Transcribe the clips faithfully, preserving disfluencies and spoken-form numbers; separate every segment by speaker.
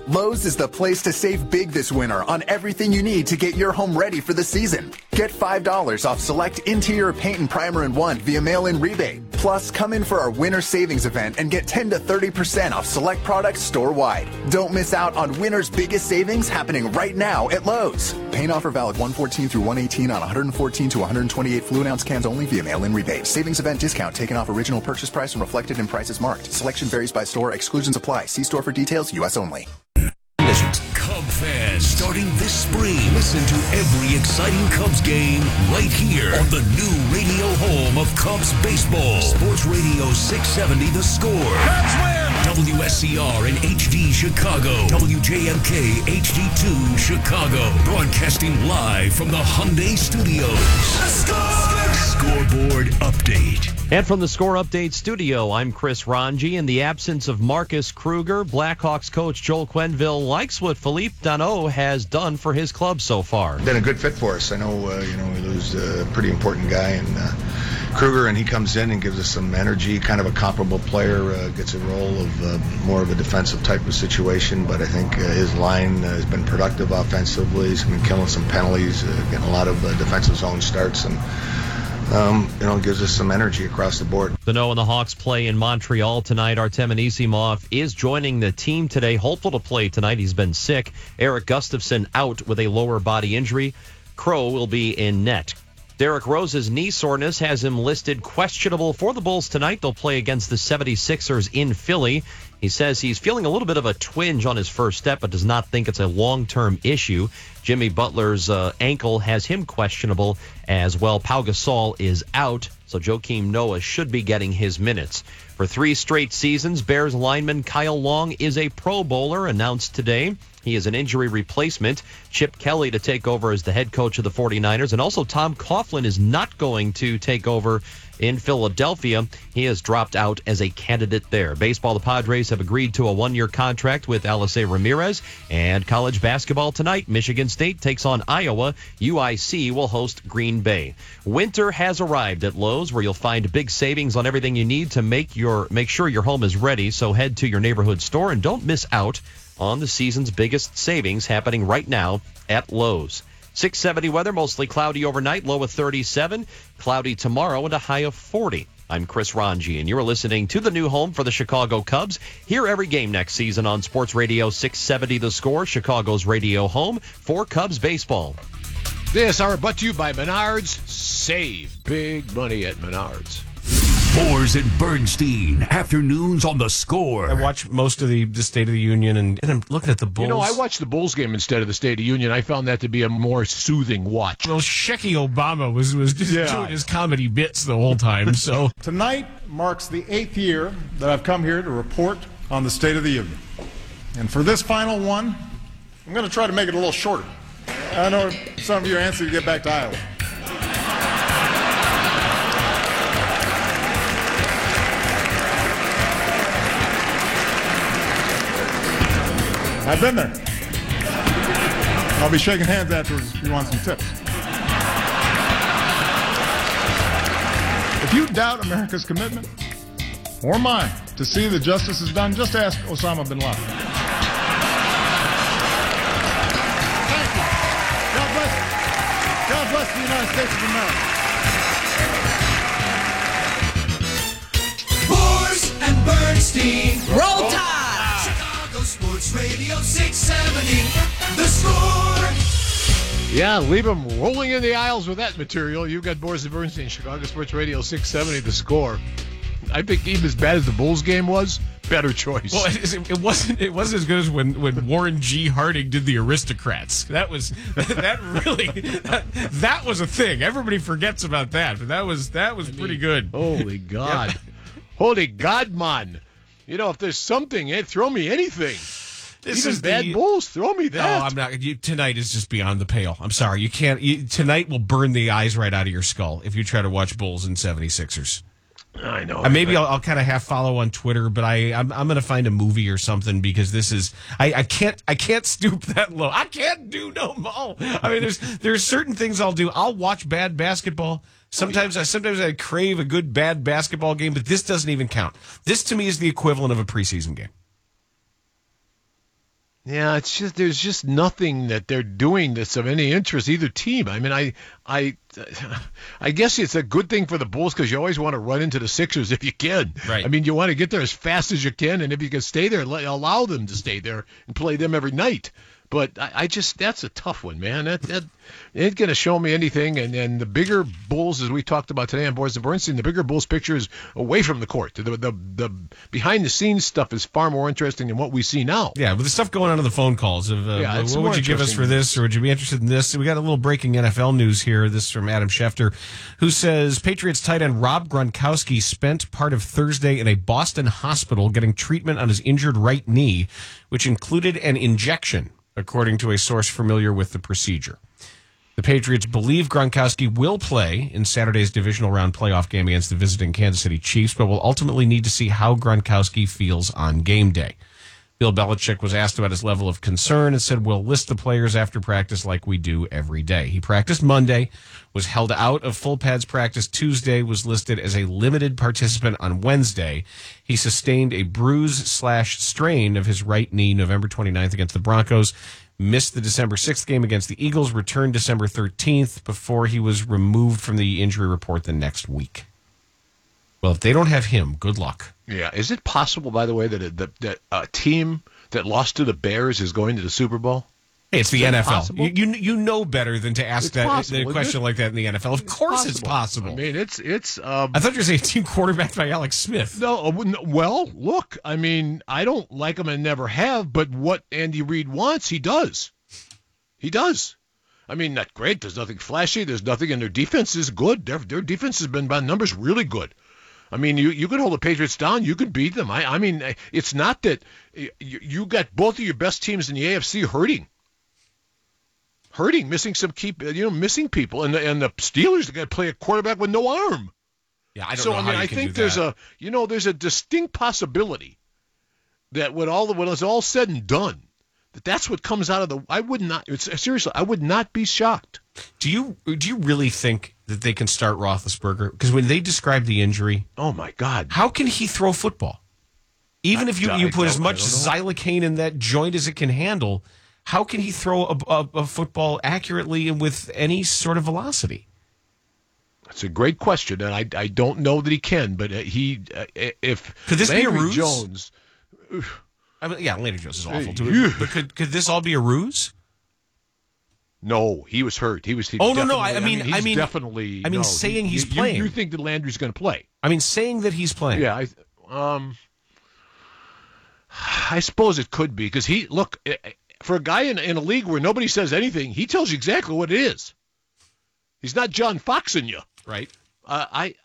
Speaker 1: Lowe's is the place to save big this winter on everything you need to get your home ready for the season. Get five dollars off select interior paint and primer and one via mail-in rebate. Plus, come in for our winter savings event and get ten to thirty percent off select products store-wide. Don't miss out on winter's biggest savings happening right now at Lowe's. Paint offer valid one fourteen through one eighteen on one fourteen to one twenty-eight fluid ounce cans only via mail-in rebate. Savings event discount taken off original purchase price and reflected in prices marked. Selection varies by store. Exclusions apply. See store for details. U S only.
Speaker 2: Cub fans, starting this spring, listen to every exciting Cubs game right here on the new radio home of Cubs baseball. Sports Radio six seventy The Score. Cubs win! W S C R and H D Chicago. W J M K H D two Chicago. Broadcasting live from the Hyundai Studios. The Score! Scoreboard update.
Speaker 3: And from the Score Update studio, I'm Chris Ranji. In the absence of Marcus Kruger, Blackhawks coach Joel Quenneville likes what Philippe Danault has done for his club so far.
Speaker 4: Been a good fit for us. I know, uh, you know, we lose a pretty important guy in uh, Kruger, and he comes in and gives us some energy. Kind of a comparable player, uh, gets a role of uh, more of a defensive type of situation. But I think uh, his line uh, has been productive offensively. He's been killing some penalties, uh, getting a lot of uh, defensive zone starts, and Um, you know, gives us some energy across the board.
Speaker 3: Danault and the Hawks play in Montreal tonight. Artem Anisimov is joining the team today, hopeful to play tonight. He's been sick. Eric Gustafsson out with a lower body injury. Crow will be in net. Derrick Rose's knee soreness has him listed questionable for the Bulls tonight. They'll play against the seventy-sixers in Philly. He says he's feeling a little bit of a twinge on his first step, but does not think it's a long-term issue. Jimmy Butler's uh, ankle has him questionable as well. Pau Gasol is out, so Joakim Noah should be getting his minutes. For three straight seasons, Bears lineman Kyle Long is a Pro Bowler, announced today. He is an injury replacement. Chip Kelly to take over as the head coach of the forty-niners. And also Tom Coughlin is not going to take over in Philadelphia. He has dropped out as a candidate there. Baseball, the Padres have agreed to a one-year contract with Alisei Ramirez. And college basketball tonight, Michigan State takes on Iowa. U I C will host Green Bay. Winter has arrived at Lowe's, where you'll find big savings on everything you need to make your make sure your home is ready. So head to your neighborhood store and don't miss out on the season's biggest savings happening right now at Lowe's. six seventy weather, mostly cloudy overnight, low of thirty-seven. Cloudy tomorrow and a high of forty. I'm Chris Ranji, and you're listening to the new home for the Chicago Cubs. Hear every game next season on Sports Radio six seventy The Score, Chicago's radio home for Cubs baseball.
Speaker 5: This hour brought to you by Menards. Save big money at Menards.
Speaker 2: Boers and Bernstein, afternoons on The Score.
Speaker 6: I watch most of the, the State of the Union, and, and I'm looking at the Bulls.
Speaker 5: You know, I watched the Bulls game instead of the State of the Union. I found that to be a more soothing watch.
Speaker 6: Well, Shecky Obama was, was just
Speaker 5: Yeah.
Speaker 6: doing his comedy bits the whole time. So
Speaker 7: Tonight marks the eighth year that I've come here to report on the State of the Union. And for this final one, I'm going to try to make it a little shorter. I know some of you are anxious to get back to Iowa. I've been there. I'll be shaking hands afterwards if you want some tips. If you doubt America's commitment, or mine, to see that justice is done, just ask Osama bin Laden. Thank you. God bless you. God bless the United States of America.
Speaker 8: Boers and Bernstein.
Speaker 9: Roll Tide!
Speaker 8: Sports Radio six seventy, The Score.
Speaker 5: Yeah, leave them rolling in the aisles with that material. You've got Boris and Bernstein, Chicago Sports Radio six seventy, The Score. I think even as bad as the Bulls game was, better choice.
Speaker 6: well, it, it wasn't it wasn't as good as when, when Warren G. Harding did the Aristocrats. That was that really that, that was a thing. Everybody forgets about that, but that was that was I pretty mean, good.
Speaker 5: Holy God, yeah. Holy God, man! You know, if there's something, eh, throw me anything. This Even is bad the, Bulls. Throw me that.
Speaker 6: No, I'm not. You, tonight is just beyond the pale. I'm sorry. You can't. You, tonight will burn the eyes right out of your skull if you try to watch Bulls and seventy-sixers.
Speaker 5: I know.
Speaker 6: Uh, maybe I'll, I'll kind of half follow on Twitter, but I I'm, I'm going to find a movie or something because this is I, I can't I can't stoop that low. I can't do no more. I mean, there's there's certain things I'll do. I'll watch bad basketball. Sometimes I sometimes I crave a good bad basketball game, but this doesn't even count. This to me is the equivalent of a preseason game.
Speaker 5: Yeah, it's just there's just nothing that they're doing that's of any interest either team. I mean, I I I guess it's a good thing for the Bulls because you always want to run into the Sixers if you can.
Speaker 6: Right.
Speaker 5: I mean, you want to get there as fast as you can, and if you can stay there, let, allow them to stay there and play them every night. But I, I just that's a tough one, man. That that ain't gonna show me anything. And and the bigger Bulls, as we talked about today on Boys and Bernstein, the bigger Bulls picture is away from the court. The the the behind the scenes stuff is far more interesting than what we see now.
Speaker 6: Yeah, with the stuff going on in the phone calls of uh,
Speaker 5: Yeah, it's
Speaker 6: what
Speaker 5: more
Speaker 6: would you give us for this, or would you be interested in this? We got a little breaking N F L news here. This is from Adam Schefter, who says Patriots tight end Rob Gronkowski spent part of Thursday in a Boston hospital getting treatment on his injured right knee, which included an injection, according to a source familiar with the procedure. The Patriots believe Gronkowski will play in Saturday's divisional round playoff game against the visiting Kansas City Chiefs, but will ultimately need to see how Gronkowski feels on game day. Bill Belichick was asked about his level of concern and said, we'll list the players after practice like we do every day. He practiced Monday, was held out of full pads practice Tuesday, was listed as a limited participant on Wednesday. He sustained a bruise slash strain of his right knee November twenty-ninth against the Broncos, missed the December sixth game against the Eagles, returned December thirteenth before he was removed from the injury report the next week. Well, if they don't have him, good luck.
Speaker 5: Yeah. Is it possible, by the way, that a, that, that a team that lost to the Bears is going to the Super Bowl?
Speaker 6: Hey, it's the
Speaker 5: Is
Speaker 6: N
Speaker 5: that
Speaker 6: F L.
Speaker 5: possible?
Speaker 6: You, you you know better than to ask
Speaker 5: It's
Speaker 6: that
Speaker 5: possible,
Speaker 6: a
Speaker 5: isn't
Speaker 6: question
Speaker 5: it?
Speaker 6: like that in the N F L. Of course, it's possible.
Speaker 5: I mean, it's it's. Um,
Speaker 6: I thought you were saying a team quarterbacked by Alex Smith.
Speaker 5: No, uh, well, look, I mean, I don't like him and never have, but what Andy Reid wants, he does. He does. I mean, not great. There's nothing flashy. There's nothing, and their defense is good. Their their defense has been by numbers really good. I mean, you you can hold the Patriots down. You can beat them. I I mean, it's not that you, you got both of your best teams in the A F C hurting. Hurting, missing some key, you know, missing people, and the, and the Steelers got to play a quarterback with no arm.
Speaker 6: Yeah, I don't
Speaker 5: so,
Speaker 6: know
Speaker 5: I
Speaker 6: how
Speaker 5: mean,
Speaker 6: you
Speaker 5: I
Speaker 6: can
Speaker 5: think
Speaker 6: do
Speaker 5: there's
Speaker 6: that.
Speaker 5: a, you know, there's a distinct possibility that when all the, when it's all said and done, that that's what comes out of the. I would not. It's seriously, I would not be shocked.
Speaker 6: Do you do you really think that they can start Roethlisberger? Because when they describe the injury,
Speaker 5: oh my God,
Speaker 6: how can he throw football? Even
Speaker 5: I,
Speaker 6: if you,
Speaker 5: I
Speaker 6: you put as
Speaker 5: don't-
Speaker 6: much
Speaker 5: I don't know.
Speaker 6: xylocaine in that joint as it can handle, how can he throw a, a, a football accurately and with any sort of velocity?
Speaker 5: It's a great question, and I, I don't know that he can, but uh, he uh, if
Speaker 6: Could this be a
Speaker 5: Landry
Speaker 6: ruse?
Speaker 5: Jones,
Speaker 6: I mean, yeah, Landry Jones is awful
Speaker 5: Hey,
Speaker 6: too.
Speaker 5: yeah.
Speaker 6: But could could this all be a ruse?
Speaker 5: no, he was hurt. He was. He
Speaker 6: Oh, no, no, I-
Speaker 5: definitely-
Speaker 6: I mean-
Speaker 5: he's
Speaker 6: I mean-
Speaker 5: definitely.
Speaker 6: I mean,
Speaker 5: no,
Speaker 6: saying
Speaker 5: he-
Speaker 6: he's
Speaker 5: you-
Speaker 6: playing.
Speaker 5: You think that Landry's going to play?
Speaker 6: I mean, saying that he's playing.
Speaker 5: Yeah, I, um, I suppose it could be because he look eh, eh, for a guy in, in a league where nobody says anything, he tells you exactly what it is. He's not John Foxing you.
Speaker 6: Right.
Speaker 5: Uh, I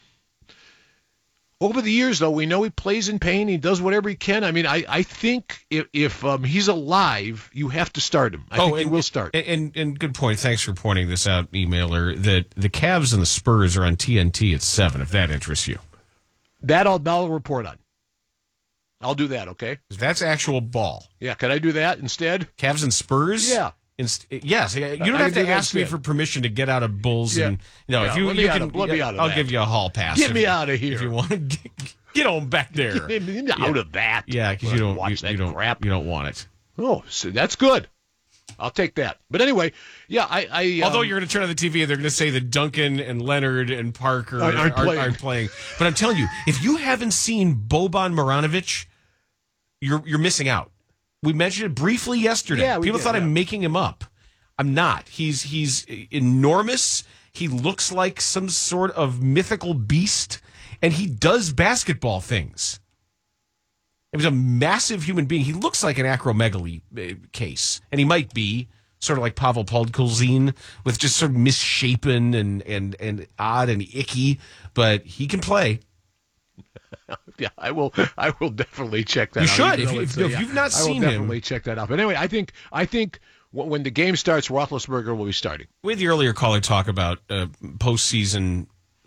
Speaker 5: over the years though, we know he plays in pain. He does whatever he can. I mean, I, I think if if um, he's alive, you have to start him. I think he will start.
Speaker 6: And, and and good point. Thanks for pointing this out, emailer. That the Cavs and the Spurs are on T N T at seven. If that interests you,
Speaker 5: That I'll, I'll report on. I'll do that. Okay.
Speaker 6: that's actual ball.
Speaker 5: Yeah. Can I do that instead?
Speaker 6: Cavs and Spurs.
Speaker 5: Yeah.
Speaker 6: Inst- yes, you don't
Speaker 5: I
Speaker 6: have
Speaker 5: can
Speaker 6: to
Speaker 5: do that
Speaker 6: ask me
Speaker 5: instead.
Speaker 6: for permission to get out of Bulls.
Speaker 5: Yeah.
Speaker 6: And no,
Speaker 5: Yeah,
Speaker 6: if you,
Speaker 5: let me
Speaker 6: you
Speaker 5: out
Speaker 6: can,
Speaker 5: of- let me out of
Speaker 6: I'll
Speaker 5: that.
Speaker 6: give you a hall pass.
Speaker 5: Get
Speaker 6: if
Speaker 5: me
Speaker 6: you-
Speaker 5: out of here.
Speaker 6: if you want. Get, get on back there.
Speaker 5: Get me out of that.
Speaker 6: Yeah, because you don't
Speaker 5: watch
Speaker 6: you,
Speaker 5: that
Speaker 6: you don't
Speaker 5: crap.
Speaker 6: you don't want it.
Speaker 5: Oh, so that's good. I'll take that. But anyway, yeah, I. I um,
Speaker 6: Although you're going to turn on the T V and they're going to say that Duncan and Leonard and Parker
Speaker 5: Aren't- aren't
Speaker 6: aren't,
Speaker 5: playing.
Speaker 6: aren't playing. But I'm telling you, if you haven't seen Boban Marjanovic, you're you're missing out. We mentioned it briefly yesterday.
Speaker 5: Yeah, we
Speaker 6: People
Speaker 5: did,
Speaker 6: thought
Speaker 5: yeah.
Speaker 6: I'm making him up. I'm not. He's he's enormous. He looks like some sort of mythical beast, and he does basketball things. He was a massive human being. He looks like an acromegaly uh, case, and he might be sort of like Pavel Podkolzin, with just sort of misshapen and and and odd and icky, but he can play.
Speaker 5: Yeah, I will. I will definitely check that.
Speaker 6: You
Speaker 5: out.
Speaker 6: should.
Speaker 5: even
Speaker 6: If
Speaker 5: though
Speaker 6: you-
Speaker 5: it's,
Speaker 6: if
Speaker 5: uh, yeah,
Speaker 6: you've not
Speaker 5: I will
Speaker 6: seen him-
Speaker 5: definitely check that out. But anyway, I think I think w- when the game starts, Roethlisberger will be starting.
Speaker 6: We had the earlier caller talk about uh, postseason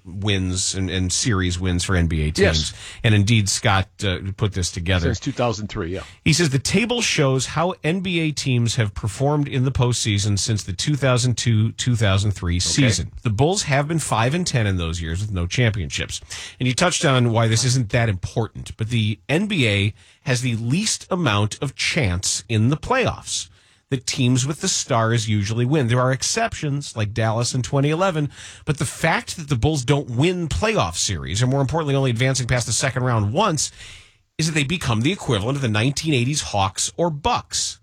Speaker 6: wins and, and series wins for N B A teams.
Speaker 5: Yes.
Speaker 6: And indeed, Scott uh, put this together.
Speaker 5: Since two thousand three, yeah.
Speaker 6: He says the table shows how N B A teams have performed in the postseason since the two thousand two two thousand three season. The Bulls have been five and ten in those years with no championships. And you touched on why this isn't that important, but the N B A has the least amount of chance in the playoffs. The teams with the stars usually win. There are exceptions like Dallas in twenty eleven, but the fact that the Bulls don't win playoff series, or more importantly, only advancing past the second round once, is that they become the equivalent of the nineteen eighties Hawks or Bucks.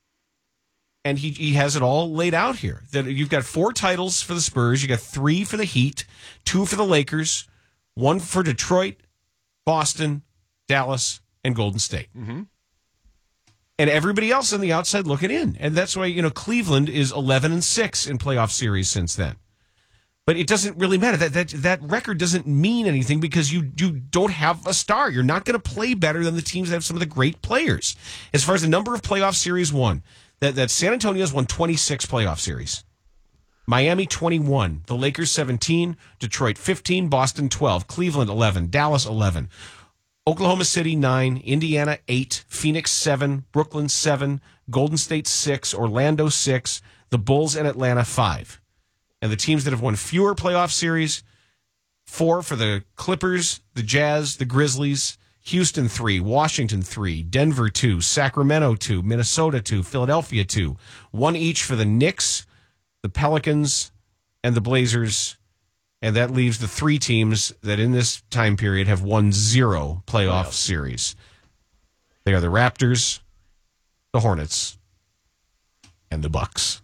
Speaker 6: And he, he has it all laid out here. That you've got four titles for the Spurs, you got three for the Heat, two for the Lakers, one for Detroit, Boston, Dallas, and Golden State.
Speaker 5: Mm-hmm.
Speaker 6: And everybody else on the outside looking in. And that's why, you know, Cleveland is eleven and six in playoff series since then. But it doesn't really matter. That that that record doesn't mean anything because you, you don't have a star. You're not going to play better than the teams that have some of the great players. As far as the number of playoff series won, that, that San Antonio's won twenty-six playoff series. Miami twenty-one, the Lakers seventeen, Detroit fifteen, Boston twelve, Cleveland eleven, Dallas eleven. Oklahoma City, nine. Indiana, eight. Phoenix, seven. Brooklyn, seven. Golden State, six. Orlando, six. The Bulls and Atlanta, five. And the teams that have won fewer playoff series, four for the Clippers, the Jazz, the Grizzlies. Houston, three. Washington, three. Denver, two. Sacramento, two. Minnesota, two. Philadelphia, two. One each for the Knicks, the Pelicans, and the Blazers. And that leaves the three teams that in this time period have won zero playoff Playoffs. series. They are the Raptors, the Hornets, and the Bucks.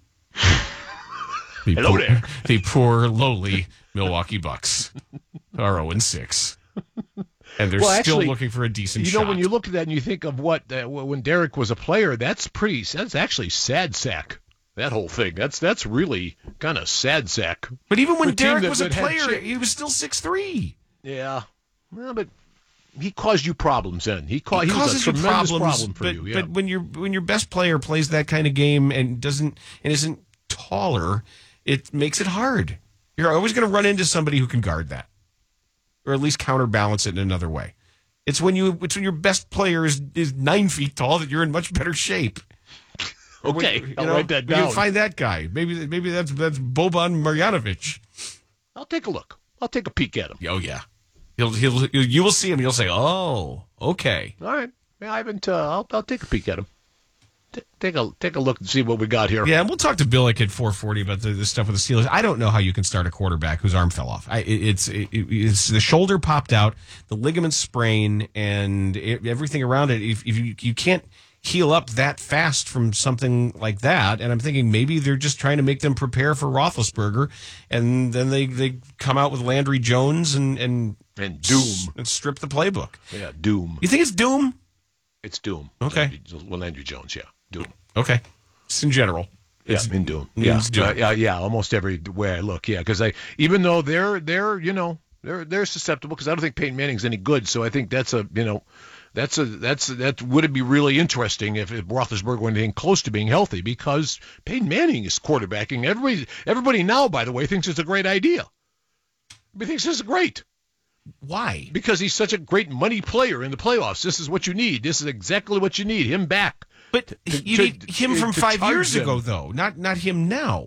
Speaker 6: The
Speaker 5: Hello
Speaker 6: poor,
Speaker 5: there.
Speaker 6: The poor, lowly Milwaukee Bucks are oh and six. And they're
Speaker 5: Well,
Speaker 6: still
Speaker 5: actually,
Speaker 6: looking for a decent
Speaker 5: You
Speaker 6: shot.
Speaker 5: know, when you look at that and you think of what, uh, when Derek was a player, that's pretty, that's actually sad sack. That whole thing. That's that's really kind of sad sack.
Speaker 6: But even when
Speaker 5: For a team
Speaker 6: Derek
Speaker 5: that-
Speaker 6: was a
Speaker 5: that had
Speaker 6: player,
Speaker 5: chi-
Speaker 6: he was still six three.
Speaker 5: Yeah. Well, but he caused you problems then. He, ca- he,
Speaker 6: It
Speaker 5: was
Speaker 6: causes
Speaker 5: a
Speaker 6: you
Speaker 5: tremendous
Speaker 6: problems,
Speaker 5: problem for
Speaker 6: but,
Speaker 5: you. Yeah.
Speaker 6: but when your when your best player plays that kind of game and doesn't and isn't taller, it makes it hard. You're always going to run into somebody who can guard that, or at least counterbalance it in another way. It's when you it's when your best player is, is nine feet tall that you're in much better shape.
Speaker 5: Okay,
Speaker 6: When- you
Speaker 5: I'll
Speaker 6: know,
Speaker 5: write that
Speaker 6: when you
Speaker 5: down.
Speaker 6: find that guy. Maybe maybe that's that's Boban Marjanovic.
Speaker 5: I'll take a look. I'll take a peek at him.
Speaker 6: Oh yeah, he'll he'll you will see him. and You'll say, oh, okay.
Speaker 5: All right. Yeah, I haven't. Uh, I'll I'll take a peek at him. T- take a take a look and see what we got here.
Speaker 6: Yeah, and we'll talk to Billick at four forty about the, the stuff with the Steelers. I don't know how you can start a quarterback whose arm fell off. I, it, it's it, it's the shoulder popped out, the ligament sprain, and it, everything around it. If, if you you can't heal up that fast from something like that, and I'm thinking maybe they're just trying to make them prepare for Roethlisberger, and then they, they come out with Landry Jones and and
Speaker 5: And Doom.
Speaker 6: and strip the playbook.
Speaker 5: Yeah, Doom.
Speaker 6: You think it's Doom?
Speaker 5: It's Doom.
Speaker 6: Okay.
Speaker 5: Well, Landry Jones. Yeah, Doom.
Speaker 6: Okay, just in general.
Speaker 5: Yeah,
Speaker 6: It's
Speaker 5: in Doom.
Speaker 6: means
Speaker 5: Yeah,
Speaker 6: Doom.
Speaker 5: Uh, yeah, yeah. Almost every way I look. Yeah, because I even though they're they're you know they're they're susceptible because I don't think Peyton Manning's any good. So I think that's a you know. That's a that's that would it be really interesting if, if Roethlisberger were anything close to being healthy because Peyton Manning is quarterbacking. Everybody everybody now, by the way, thinks it's a great idea. Everybody thinks this is great
Speaker 6: Why?
Speaker 5: because he's such a great money player in the playoffs. This is what you need. This is exactly what you need. Him back.
Speaker 6: But
Speaker 5: to-
Speaker 6: you
Speaker 5: to-
Speaker 6: need him
Speaker 5: to-
Speaker 6: from
Speaker 5: to
Speaker 6: five
Speaker 5: charge
Speaker 6: years
Speaker 5: them.
Speaker 6: ago, though, not not him now.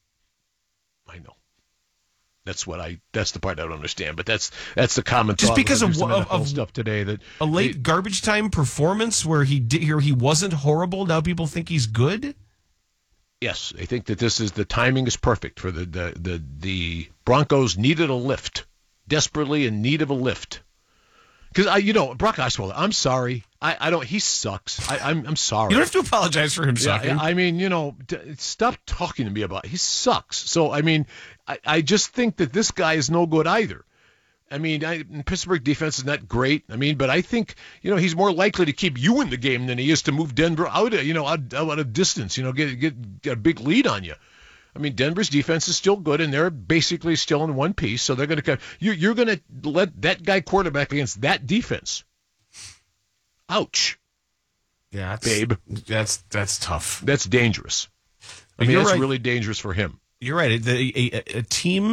Speaker 5: I know. That's what I. That's the part I don't understand. But that's that's the common
Speaker 6: Just
Speaker 5: thought
Speaker 6: because
Speaker 5: when
Speaker 6: of
Speaker 5: there's some
Speaker 6: of-
Speaker 5: N F L
Speaker 6: of
Speaker 5: stuff today that
Speaker 6: A late
Speaker 5: they-
Speaker 6: garbage time performance where he did here he wasn't horrible. Now people think he's good.
Speaker 5: Yes, I think that this is the timing is perfect for the the the, the Broncos needed a lift, desperately in need of a lift. Because I, you know, Brock Osweiler, I'm sorry, I, I don't. He sucks. I, I'm I'm sorry.
Speaker 6: You don't have to apologize for him
Speaker 5: Yeah,
Speaker 6: sucking.
Speaker 5: I mean, you know, d- stop talking to me about. He sucks. So I mean, I, I just think that this guy is no good either. I mean, I, Pittsburgh defense is not great. I mean, but I think you know he's more likely to keep you in the game than he is to move Denver out. Of, you know, out, out of distance. You know, get, get get a big lead on you. I mean, Denver's defense is still good, and they're basically still in one piece. So they're going to you you're going to let that guy quarterback against that defense. Ouch,
Speaker 6: yeah, that's,
Speaker 5: babe.
Speaker 6: That's that's tough.
Speaker 5: That's dangerous. I
Speaker 6: But
Speaker 5: mean,
Speaker 6: you're
Speaker 5: that's
Speaker 6: right.
Speaker 5: really dangerous for him.
Speaker 6: You're right. The, a, a, a team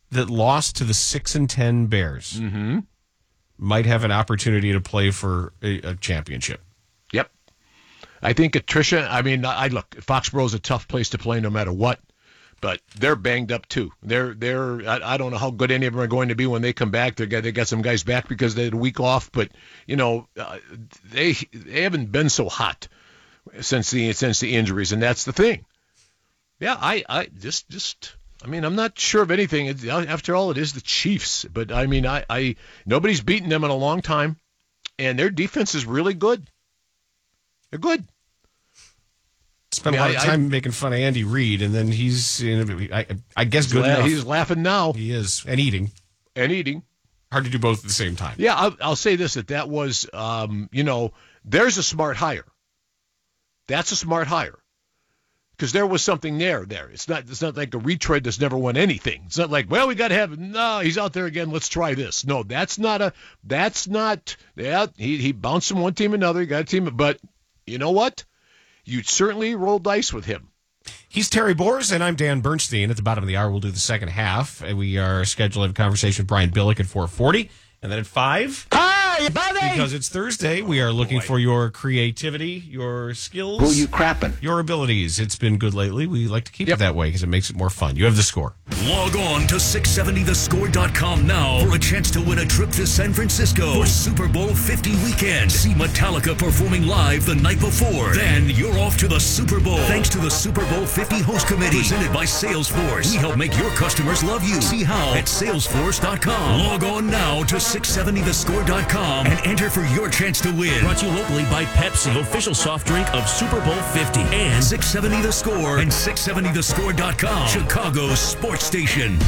Speaker 6: that lost to the six and ten Bears
Speaker 5: Mm-hmm.
Speaker 6: might have an opportunity to play for a, a championship.
Speaker 5: Yep. I think attrition, I mean, I look, Foxborough's a tough place to play no matter what, but they're banged up too. They're, they're, I, I don't know how good any of them are going to be when they come back. They got, they got some guys back because they had a week off, but, you know, uh, they, they haven't been so hot since the, since the injuries, and that's the thing. Yeah, I, I just, just, I mean, I'm not sure of anything. It's, after all, it is the Chiefs, but I mean, I, I, nobody's beaten them in a long time, and their defense is really good. They're good.
Speaker 6: Spent
Speaker 5: I mean,
Speaker 6: a lot of
Speaker 5: I-
Speaker 6: time
Speaker 5: I-
Speaker 6: making fun of Andy Reid, and then he's, you know, I, I guess,
Speaker 5: He's,
Speaker 6: good
Speaker 5: la-
Speaker 6: enough.
Speaker 5: he's laughing now
Speaker 6: He is, and eating.
Speaker 5: and eating.
Speaker 6: Hard to do both at the same time.
Speaker 5: Yeah, I'll, I'll say this, that that was, um, you know, there's a smart hire. That's a smart hire. Because there was something there there. It's not it's not like a retread that's never won anything. It's not like, well, we got to have, no, he's out there again, let's try this. No, that's not a, that's not, yeah, he, he bounced from one team to another, he got a team, but you know what? You certainly roll dice with him.
Speaker 6: He's Terry Bors, and I'm Dan Bernstein. At the bottom of the hour, we'll do the second half. And we are scheduled to have a conversation with Brian Billick at four forty. And then at five,
Speaker 9: Hi, buddy!
Speaker 6: because it's Thursday, we are looking for your creativity, your skills.
Speaker 9: Who you crapping?
Speaker 6: Your abilities. It's been good lately. We like to keep it that way because it makes it more fun. You have the score.
Speaker 2: Log on to six seventy the score dot com now for a chance to win a trip to San Francisco for Super Bowl fifty weekend. See Metallica performing live the night before. Then you're off to the Super Bowl. Thanks to the Super Bowl fifty host committee presented by Salesforce. We help make your customers love you. See how at salesforce dot com. Log on now to six seventy the score dot com and enter for your chance to win. Brought to you locally by Pepsi, official soft drink of Super Bowl fifty. And six seventy The Score and six seventy the score dot com. Chicago's sports station.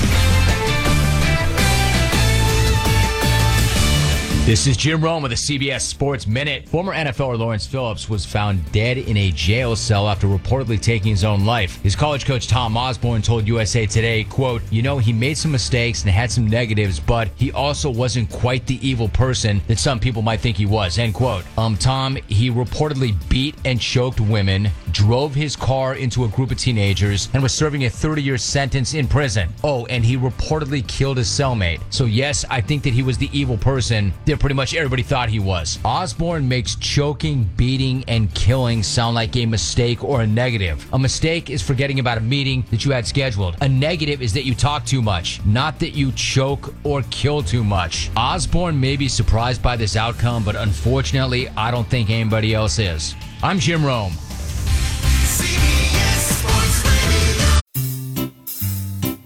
Speaker 10: This is Jim Rome with the C B S Sports Minute. Former N F L er Lawrence Phillips was found dead in a jail cell after reportedly taking his own life. His college coach Tom Osborne told U S A Today, quote, you know, he made some mistakes and had some negatives, but he also wasn't quite the evil person that some people might think he was, end quote. Um, Tom, he reportedly beat and choked women, drove his car into a group of teenagers, and was serving a thirty-year sentence in prison. Oh, and he reportedly killed his cellmate. So yes, I think that he was the evil person that pretty much everybody thought he was. Osborne makes choking, beating, and killing sound like a mistake or a negative. A mistake is forgetting about a meeting that you had scheduled. A negative is that you talk too much, not that you choke or kill too much. Osborne may be surprised by this outcome, but unfortunately, I don't think anybody else is. I'm Jim Rome.
Speaker 8: C B S Sports Radio.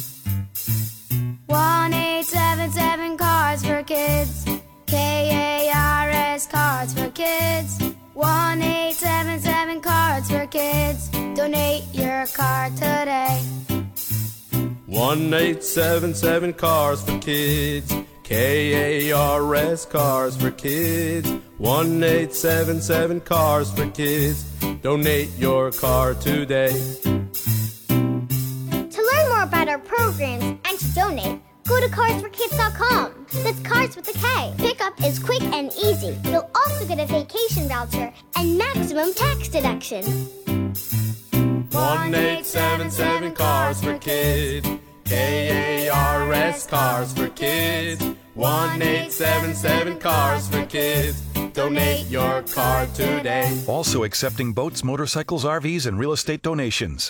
Speaker 11: one eight seven seven Cars for Kids. K A R S Cards for Kids. one eight seven seven Cards for Kids. Donate your card today.
Speaker 12: one eight seven seven Cars for Kids. K A R S Cars for Kids. one eight seven seven Cars for Kids. Donate your car today.
Speaker 11: To learn more about our programs and to donate, go to cars for kids dot com. That's Cars with a K. Pickup is quick and easy. You'll also get a vacation voucher and maximum tax deduction.
Speaker 12: one eight seven seven Cars for Kids. K A R S Cars for Kids. one eight seven seven Cars for Kids. Donate your car today.
Speaker 13: Also accepting boats, motorcycles, R Vs, and real estate donations.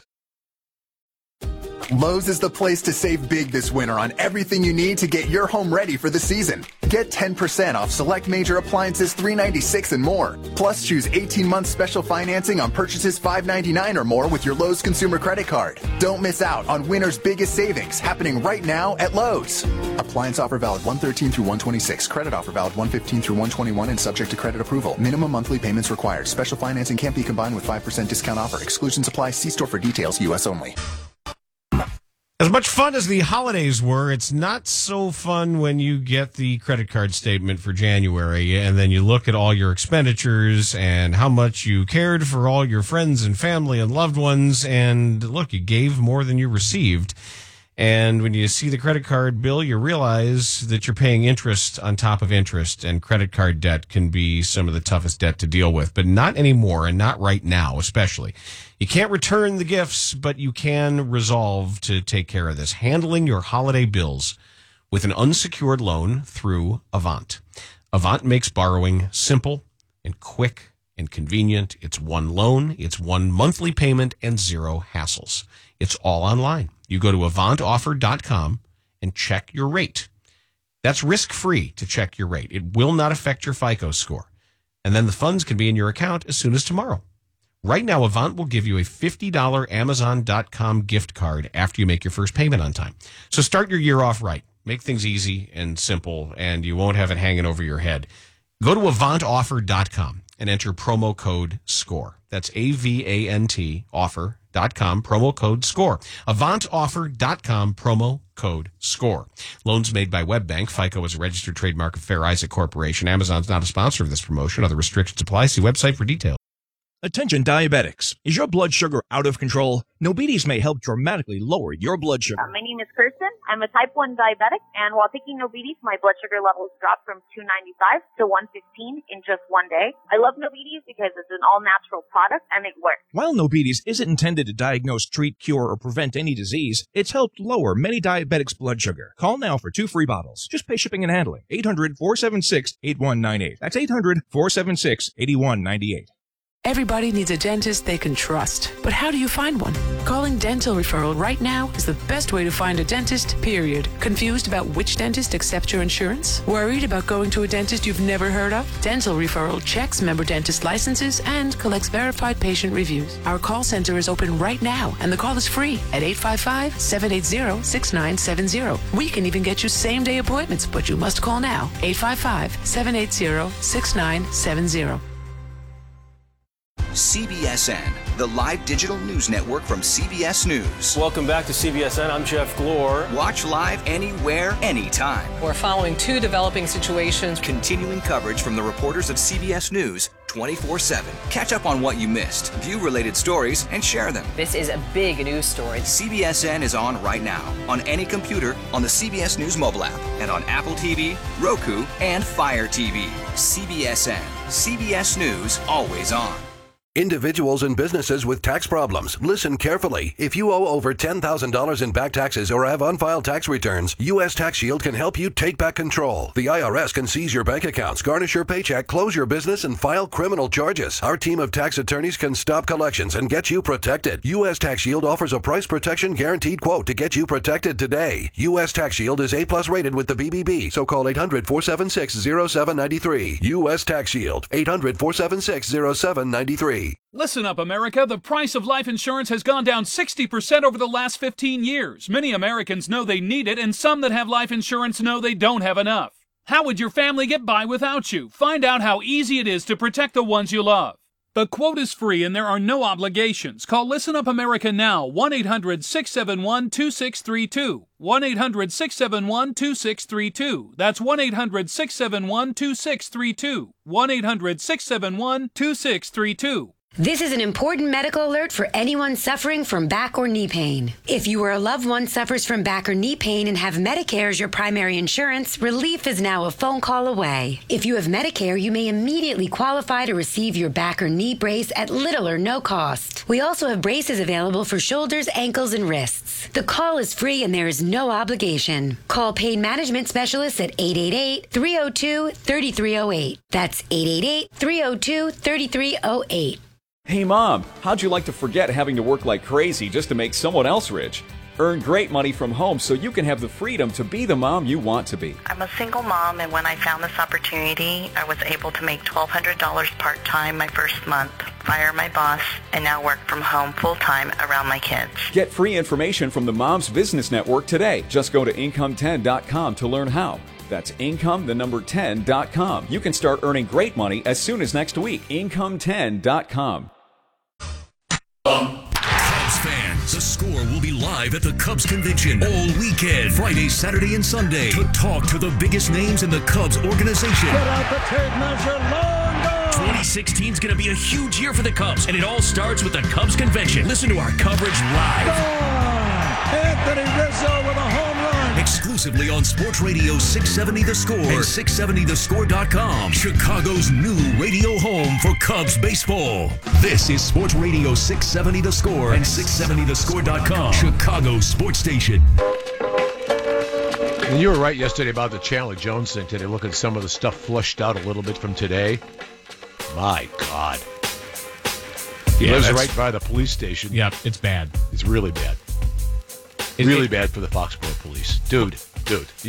Speaker 1: Lowe's is the place to save big this winter on everything you need to get your home ready for the season. Get ten percent off select major appliances three ninety-six and more. Plus, choose eighteen month special financing on purchases five ninety-nine or more with your Lowe's consumer credit card. Don't miss out on winter's biggest savings happening right now at Lowe's. Appliance offer valid one thirteen through one twenty-six. Credit offer valid one fifteen through one twenty-one and subject to credit approval. Minimum monthly payments required. Special financing can't be combined with five percent discount offer. Exclusions apply. See store for details. U S only.
Speaker 6: As much fun as the holidays were, it's not so fun when you get the credit card statement for January and then you look at all your expenditures and how much you cared for all your friends and family and loved ones, and look, you gave more than you received. And when you see the credit card bill, you realize that you're paying interest on top of interest, and credit card debt can be some of the toughest debt to deal with, but not anymore, and not right now, especially. You can't return the gifts, but you can resolve to take care of this. Handling your holiday bills with an unsecured loan through Avant. Avant makes borrowing simple and quick and convenient. It's one loan, it's one monthly payment, and zero hassles. It's all online. You go to avant offer dot com and check your rate. That's risk-free to check your rate. It will not affect your FICO score. And then the funds can be in your account as soon as tomorrow. Right now, Avant will give you a fifty dollars amazon dot com gift card after you make your first payment on time. So start your year off right. Make things easy and simple, and you won't have it hanging over your head. Go to avant offer dot com and enter promo code SCORE. That's A V A N T offer dot com, promo code SCORE. avant offer dot com, promo code SCORE. Loans made by WebBank. FICO is a registered trademark of Fair Isaac Corporation. Amazon's not a sponsor of this promotion. Other restrictions apply. See website for details.
Speaker 9: Attention diabetics. Is your blood sugar out of control? Nobides may help dramatically lower your blood sugar.
Speaker 14: Uh, my name is Kirsten. I'm a type one diabetic, and while taking Nobides, my blood sugar levels dropped from two ninety-five to one fifteen in just one day. I love Nobides because it's an all-natural product, and it works.
Speaker 9: While Nobides isn't intended to diagnose, treat, cure, or prevent any disease, it's helped lower many diabetics' blood sugar. Call now for two free bottles. Just pay shipping and handling. eight hundred, four seven six, eight one nine eight. That's eight hundred, four seven six, eight one nine eight.
Speaker 15: Everybody needs a dentist they can trust. But how do you find one? Calling Dental Referral right now is the best way to find a dentist, period. Confused about which dentist accepts your insurance? Worried about going to a dentist you've never heard of? Dental Referral checks member dentist licenses and collects verified patient reviews. Our call center is open right now, and the call is free at eight five five, seven eight zero, six nine seven zero. We can even get you same-day appointments, but you must call now. eight five five, seven eight zero, six nine seven zero.
Speaker 16: C B S N, the live digital news network from C B S News.
Speaker 17: Welcome back to C B S N. I'm Jeff Glor.
Speaker 16: Watch live anywhere, anytime.
Speaker 18: We're following two developing situations.
Speaker 16: Continuing coverage from the reporters of C B S News twenty-four seven. Catch up on what you missed, view related stories, and share them.
Speaker 18: This is a big news story.
Speaker 16: C B S N is on right now, on any computer, on the C B S News mobile app, and on Apple T V, Roku, and Fire T V. C B S N. C B S News, always on.
Speaker 19: Individuals and businesses with tax problems, listen carefully. If you owe over ten thousand dollars in back taxes or have unfiled tax returns, U S Tax Shield can help you take back control. The I R S can seize your bank accounts, garnish your paycheck, close your business, and file criminal charges. Our team of tax attorneys can stop collections and get you protected. U S Tax Shield offers a price protection guaranteed quote to get you protected today. U S Tax Shield is A plus rated with the B B B, so call eight hundred, four seven six, zero seven nine three. U S Tax Shield, eight hundred, four seven six, zero seven nine three.
Speaker 20: Listen up, America. The price of life insurance has gone down sixty percent over the last fifteen years. Many Americans know they need it, and some that have life insurance know they don't have enough. How would your family get by without you? Find out how easy it is to protect the ones you love. The quote is free and there are no obligations. Call Listen Up America now, one eight hundred, six seven one, two six three two. one eight hundred, six seven one, two six three two. That's one eight hundred, six seven one, two six three two. one eight hundred, six seven one, two six three two.
Speaker 21: This is an important medical alert for anyone suffering from back or knee pain. If you or a loved one suffers from back or knee pain and have Medicare as your primary insurance, relief is now a phone call away. If you have Medicare, you may immediately qualify to receive your back or knee brace at little or no cost. We also have braces available for shoulders, ankles, and wrists. The call is free and there is no obligation. Call Pain Management Specialists at eight eight eight, three zero two, three three zero eight. That's eight eight eight, three zero two, three three zero eight.
Speaker 22: Hey Mom, how'd you like to forget having to work like crazy just to make someone else rich? Earn great money from home so you can have the freedom to be the mom you want to be.
Speaker 23: I'm a single mom, and when I found this opportunity, I was able to make twelve hundred dollars part-time my first month, fire my boss, and now work from home full-time around my kids.
Speaker 22: Get free information from the Moms Business Network today. Just go to income ten dot com to learn how. That's income, the number ten dot com. You can start earning great money as soon as next week. income ten dot com.
Speaker 2: Cubs fans, the Score will be live at the Cubs convention all weekend, Friday, Saturday, and Sunday, to talk to the biggest names in the Cubs organization.
Speaker 8: Get out the tape measure, long gone.
Speaker 2: twenty sixteen is going to be a huge year for the Cubs, and it all starts with the Cubs convention. Listen to our coverage live.
Speaker 8: Gone. Anthony Rizzo with a home run.
Speaker 2: Exclusively on Sports Radio six seventy The Score and six seventy the score dot com, Chicago's new radio home for Cubs baseball. This is Sports Radio six seventy The Score and six seventy the score dot com, Chicago's sports station.
Speaker 5: And you were right yesterday about the Chandler Jones thing today. Look at some of the stuff flushed out a little bit from today. My God. He
Speaker 6: Yeah,
Speaker 5: lives
Speaker 6: that's-
Speaker 5: right by the police station.
Speaker 6: Yep, it's bad.
Speaker 5: It's really bad.
Speaker 6: It-
Speaker 5: really
Speaker 6: it-
Speaker 5: bad for the Foxborough police. Dude, dude. You,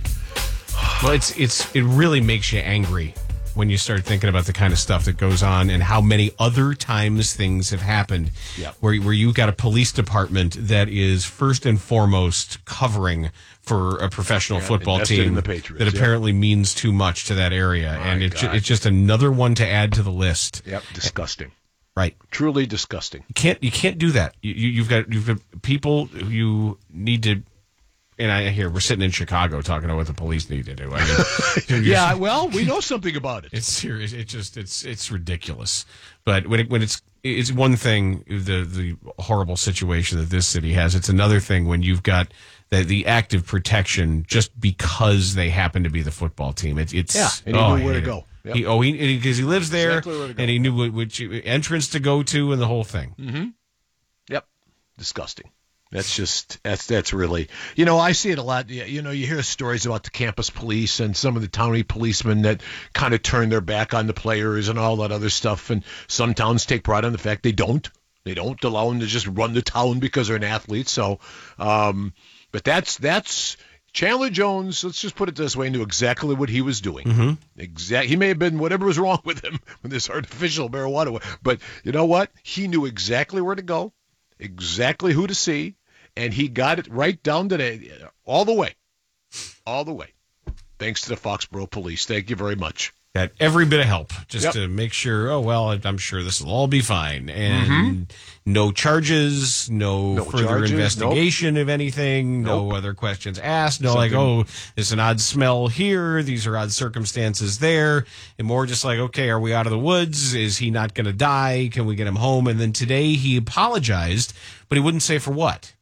Speaker 6: Well, it's it's it really makes you angry when you start thinking about the kind of stuff that goes on and how many other times things have happened
Speaker 5: Yeah.
Speaker 6: where where you've got a police department that is first and foremost covering for a professional
Speaker 5: Yeah,
Speaker 6: football
Speaker 5: invested
Speaker 6: team
Speaker 5: in the Patriots,
Speaker 6: that
Speaker 5: yeah.
Speaker 6: apparently means too much to that area,
Speaker 5: My
Speaker 6: and it, ju-
Speaker 5: God.
Speaker 6: it's just another one to add to the list.
Speaker 5: yep, disgusting.
Speaker 6: Right.
Speaker 5: Truly disgusting.
Speaker 6: You can't you can't do that. You, you, you've got you've got people who you need to. And I hear we're sitting in Chicago talking about what the police need to do. I mean,
Speaker 5: Yeah, well, we know something about it.
Speaker 6: It's serious. It just it's it's ridiculous. But when it, when it's it's one thing the the horrible situation that this city has. It's another thing when you've got the the active protection just because they happen to be the football team. It, it's
Speaker 5: Yeah, and he
Speaker 6: oh,
Speaker 5: knew
Speaker 6: I
Speaker 5: where to
Speaker 6: hate it.
Speaker 5: go. Yep.
Speaker 6: He, oh, he because he lives there,
Speaker 5: Exactly where to go.
Speaker 6: and he knew what, which entrance to go to and the whole thing.
Speaker 5: Mm-hmm. Yep. Disgusting. That's just, that's that's really, you know, I see it a lot. You you know, you hear stories about the campus police and some of the towny policemen that kind of turn their back on the players and all that other stuff. And some towns take pride in the fact they don't. They don't allow them to just run the town because they're an athlete. So, um, but that's, that's, Chandler Jones, let's just put it this way, knew exactly what he was doing.
Speaker 6: Mm-hmm.
Speaker 5: Exact. He may have been whatever was wrong with him with this artificial marijuana, but you know what? He knew exactly where to go, exactly who to see, and he got it right down to the, all the way, all the way. Thanks to the Foxborough Police. Thank you very much.
Speaker 6: Got every bit of help just
Speaker 5: Yep.
Speaker 6: to make sure, oh, well, I'm sure this will all be fine. And
Speaker 5: Mhm.
Speaker 6: no charges, no,
Speaker 5: No
Speaker 6: further
Speaker 5: charges,
Speaker 6: investigation of anything, no
Speaker 5: Nope.
Speaker 6: other questions asked, no like,
Speaker 5: Something-
Speaker 6: oh, there's an odd smell here, these are odd circumstances there. And more just like, okay, are we out of the woods? Is he not going to die? Can we get him home? And then today he apologized, but he wouldn't say for what.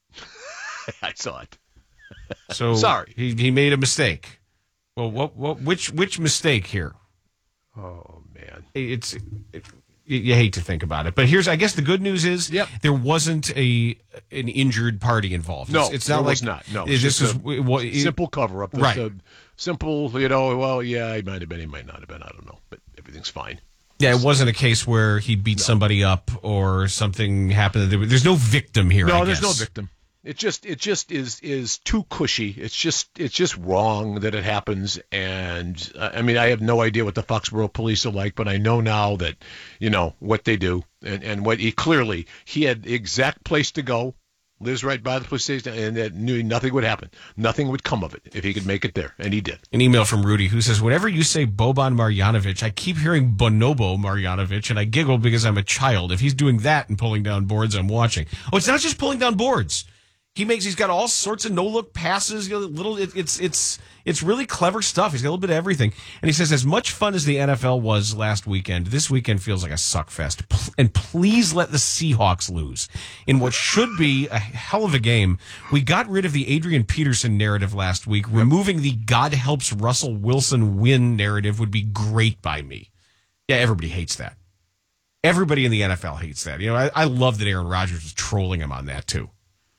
Speaker 5: I saw it.
Speaker 6: So
Speaker 5: Sorry.
Speaker 6: he, he made a mistake. Well, what, what, which, which mistake here?
Speaker 5: Oh, man.
Speaker 6: It's it, you, you hate to think about it, but here's I guess the good news is
Speaker 5: Yep.
Speaker 6: there wasn't a an injured party involved.
Speaker 5: No,
Speaker 6: it's, it's not
Speaker 5: there
Speaker 6: like
Speaker 5: was not. No,
Speaker 6: this
Speaker 5: it's
Speaker 6: is
Speaker 5: just a
Speaker 6: it, wa- it-
Speaker 5: simple cover-up. Just
Speaker 6: right.
Speaker 5: a simple, you know, well, yeah, he might have been, he might not have been, I don't know, but everything's fine.
Speaker 6: Yeah, it wasn't a case where he beat somebody up or something happened. There- There's no victim here.
Speaker 5: No,
Speaker 6: I
Speaker 5: there's no
Speaker 6: guess.
Speaker 5: victim. It just it just is is too cushy. It's just it's just wrong that it happens. And uh, I mean, I have no idea what the Foxborough Police are like, but I know now that you know what they do and and what he clearly he had the exact place to go. Lives right by the police station, and that knew nothing would happen. Nothing would come of it if he could make it there, and he did.
Speaker 6: An email from Rudy who says, whenever you say Boban Marjanovic, I keep hearing Bonobo Marjanovic, and I giggle because I'm a child. If he's doing that and pulling down boards, I'm watching. Oh, it's not just pulling down boards. He makes, he's got all sorts of no-look passes, you know, little, it, it's, it's, it's really clever stuff. He's got a little bit of everything. And he says, as much fun as the N F L was last weekend, this weekend feels like a suck fest. P- And please let the Seahawks lose in what should be a hell of a game. We got rid of the Adrian Peterson narrative last week. Removing the God helps Russell Wilson win narrative would be great by me. Yeah, everybody hates that. Everybody in the N F L hates that. You know, I, I love that Aaron Rodgers was trolling him on that too.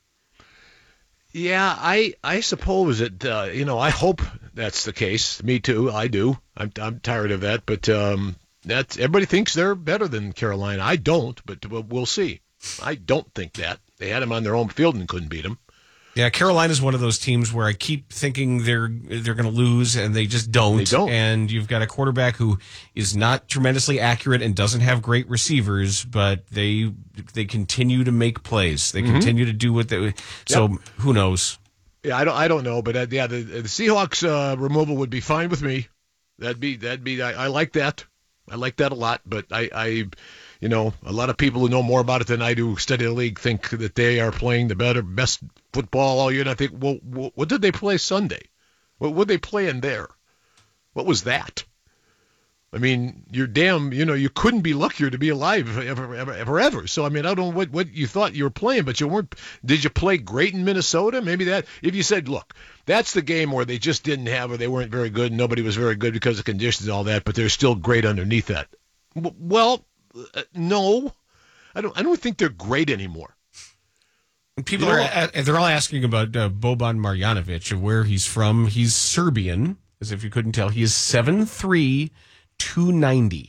Speaker 5: Yeah, I I suppose it. Uh, you know, I hope that's the case. Me too. I do. I'm I'm tired of that. But um, that's everybody thinks they're better than Carolina. I don't. But we'll, we'll see. I don't think that they had them on their own field and couldn't beat them.
Speaker 6: Yeah, Carolina's one of those teams where I keep thinking they're they're going to lose, and they just don't.
Speaker 5: They don't.
Speaker 6: And you've got a quarterback who is not tremendously accurate and doesn't have great receivers, but they they continue to make plays. They
Speaker 5: Mhm.
Speaker 6: continue to do what they. So
Speaker 5: Yep.
Speaker 6: who knows?
Speaker 5: Yeah, I don't I don't know, but uh, yeah, the, the Seahawks uh, removal would be fine with me. That'd be that'd be I, I like that. I like that a lot. But I, I, you know, a lot of people who know more about it than I do, study the league, think that they are playing the better best football all year. And I think, well, what did they play Sunday? What would they play in there? What was that? I mean, you're damn, you know, you couldn't be luckier to be alive ever, ever, ever, ever. So, I mean, I don't know what, what you thought you were playing, but you weren't. Did you play great in Minnesota? Maybe that, if you said, look, that's the game where they just didn't have, or they weren't very good, and nobody was very good because of conditions and all that, but they're still great underneath that. Well, uh, no, I don't, I don't think they're great anymore.
Speaker 6: People
Speaker 5: you know,
Speaker 6: are, they're all asking about uh, Boban Marjanovic, of where he's from. He's Serbian, as if you couldn't tell. He is seven three, two ninety.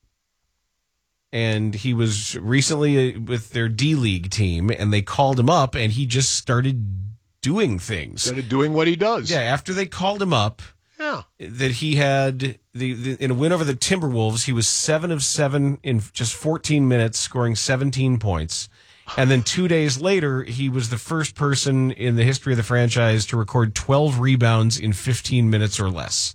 Speaker 6: And he was recently with their D-League team, and they called him up, and he just started doing things.
Speaker 5: Started doing what he does.
Speaker 6: Yeah, after they called him up,
Speaker 5: yeah,
Speaker 6: that he had, the, the in a win over the Timberwolves, he was seven of seven in just fourteen minutes, scoring seventeen points. And then two days later, he was the first person in the history of the franchise to record twelve rebounds in fifteen minutes or less.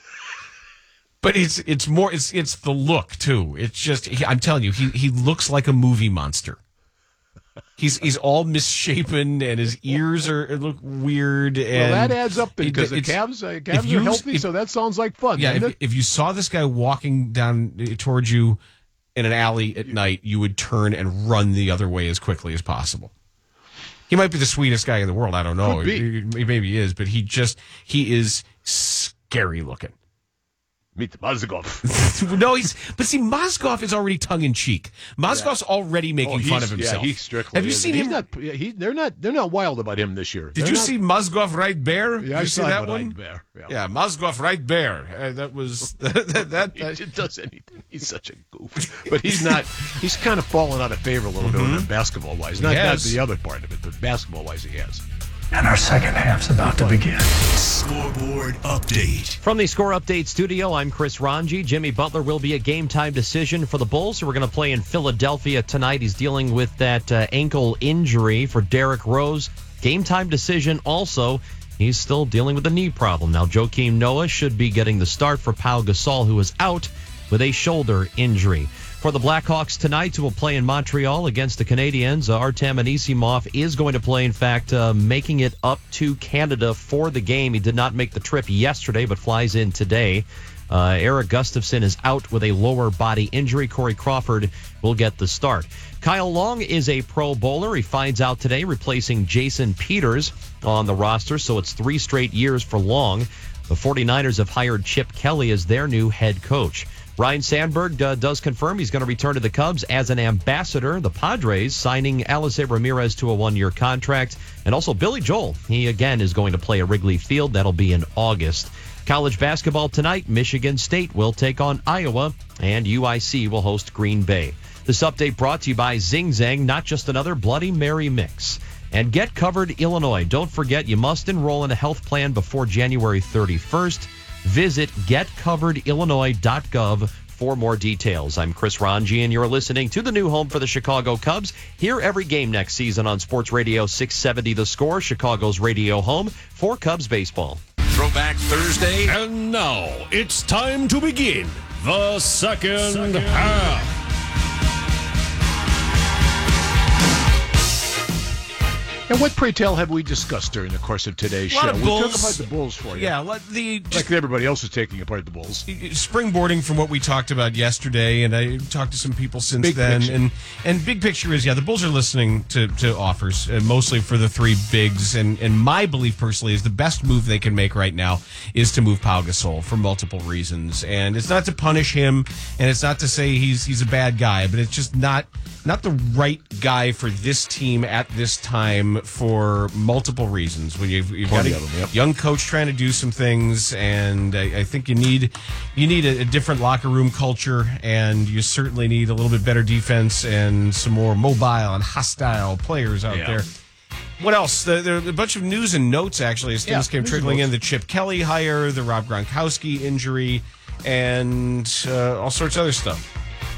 Speaker 6: But it's it's more it's it's the look too. It's just he, I'm telling you, he he looks like a movie monster. He's he's all misshapen, and his ears are look weird. And
Speaker 5: well, that adds up because
Speaker 6: it,
Speaker 5: the Cavs, uh, Cavs
Speaker 6: you,
Speaker 5: are healthy,
Speaker 6: if,
Speaker 5: so that sounds like fun.
Speaker 6: Yeah, if,
Speaker 5: it?
Speaker 6: if you saw this guy walking down towards you in an alley at night, you would turn and run the other way as quickly as possible. He might be the sweetest guy in the world. I don't know. He, he maybe he is, but he just he is scary looking.
Speaker 5: Meet Mozgov.
Speaker 6: No, he's but see, Mozgov is already tongue in cheek. Mozgov's yeah. already making
Speaker 5: oh,
Speaker 6: fun of himself.
Speaker 5: Yeah, he's strictly.
Speaker 6: Have you seen
Speaker 5: he's
Speaker 6: him?
Speaker 5: Not, he, they're not. They're not wild about him this year.
Speaker 6: Did
Speaker 5: they're
Speaker 6: you
Speaker 5: not,
Speaker 6: see Mozgov right bear?
Speaker 5: Yeah,
Speaker 6: Did
Speaker 5: I
Speaker 6: you
Speaker 5: saw
Speaker 6: see that one.
Speaker 5: Right bear. Yeah.
Speaker 6: yeah, Mozgov right bear. Uh, that was that. that, that
Speaker 5: he does anything. He's such a goof. But he's not. He's kind of fallen out of favor a little
Speaker 6: mm-hmm.
Speaker 5: bit basketball wise. Not, not the other part of it, but basketball wise, he has.
Speaker 8: And our second half's about to begin.
Speaker 2: Scoreboard update.
Speaker 3: From the Score Update studio, I'm Chris Ranji. Jimmy Butler will be a game-time decision for the Bulls, who are going to play in Philadelphia tonight. He's dealing with that uh, ankle injury. For Derrick Rose, game-time decision also. He's still dealing with a knee problem. Now, Joakim Noah should be getting the start for Pau Gasol, who is out with a shoulder injury. For the Blackhawks tonight, who will play in Montreal against the Canadiens, uh, Artem Anisimov is going to play, in fact, uh, making it up to Canada for the game. He did not make the trip yesterday, but flies in today. Uh, Eric Gustafsson is out with a lower body injury. Corey Crawford will get the start. Kyle Long is a Pro Bowler. He finds out today, replacing Jason Peters on the roster, so it's three straight years for Long. The 49ers have hired Chip Kelly as their new head coach. Ryan Sandberg uh, does confirm he's going to return to the Cubs as an ambassador. The Padres signing Alize Ramirez to a one-year contract. And also Billy Joel. He, again, is going to play at Wrigley Field. That'll be in August. College basketball tonight. Michigan State will take on Iowa, and U I C will host Green Bay. This update brought to you by Zing Zang, not just another Bloody Mary mix. And Get Covered Illinois. Don't forget, you must enroll in a health plan before January thirty-first. Visit get covered illinois dot gov for more details. I'm Chris Ranji, and you're listening to the new home for the Chicago Cubs. Hear every game next season on Sports Radio six seventy The Score, Chicago's radio home for Cubs baseball.
Speaker 2: Throwback Thursday.
Speaker 4: And now it's time to begin the second, second. half.
Speaker 5: And what, pray tell, have we discussed during the course of today's show? We took apart the Bulls for you.
Speaker 6: Yeah, let the
Speaker 5: like everybody else is taking apart the Bulls.
Speaker 6: Springboarding from what we talked about yesterday, and I talked to some people since
Speaker 5: big
Speaker 6: then.
Speaker 5: Picture.
Speaker 6: And and big picture is, yeah, the Bulls are listening to, to offers, uh, mostly for the three bigs. And, and my belief personally is the best move they can make right now is to move Pau Gasol for multiple reasons. And it's not to punish him, and it's not to say he's he's a bad guy, but it's just not not the right guy for this team at this time for multiple reasons. When you've, you've got a them, yep. young coach trying to do some things, and I, I think you need you need a, a different locker room culture, and you certainly need a little bit better defense and some more mobile and hostile players out yeah. there. What else? There, there are a bunch of news and notes, actually, as things yeah, came trickling in. The Chip Kelly hire, the Rob Gronkowski injury, and uh, all sorts of other stuff.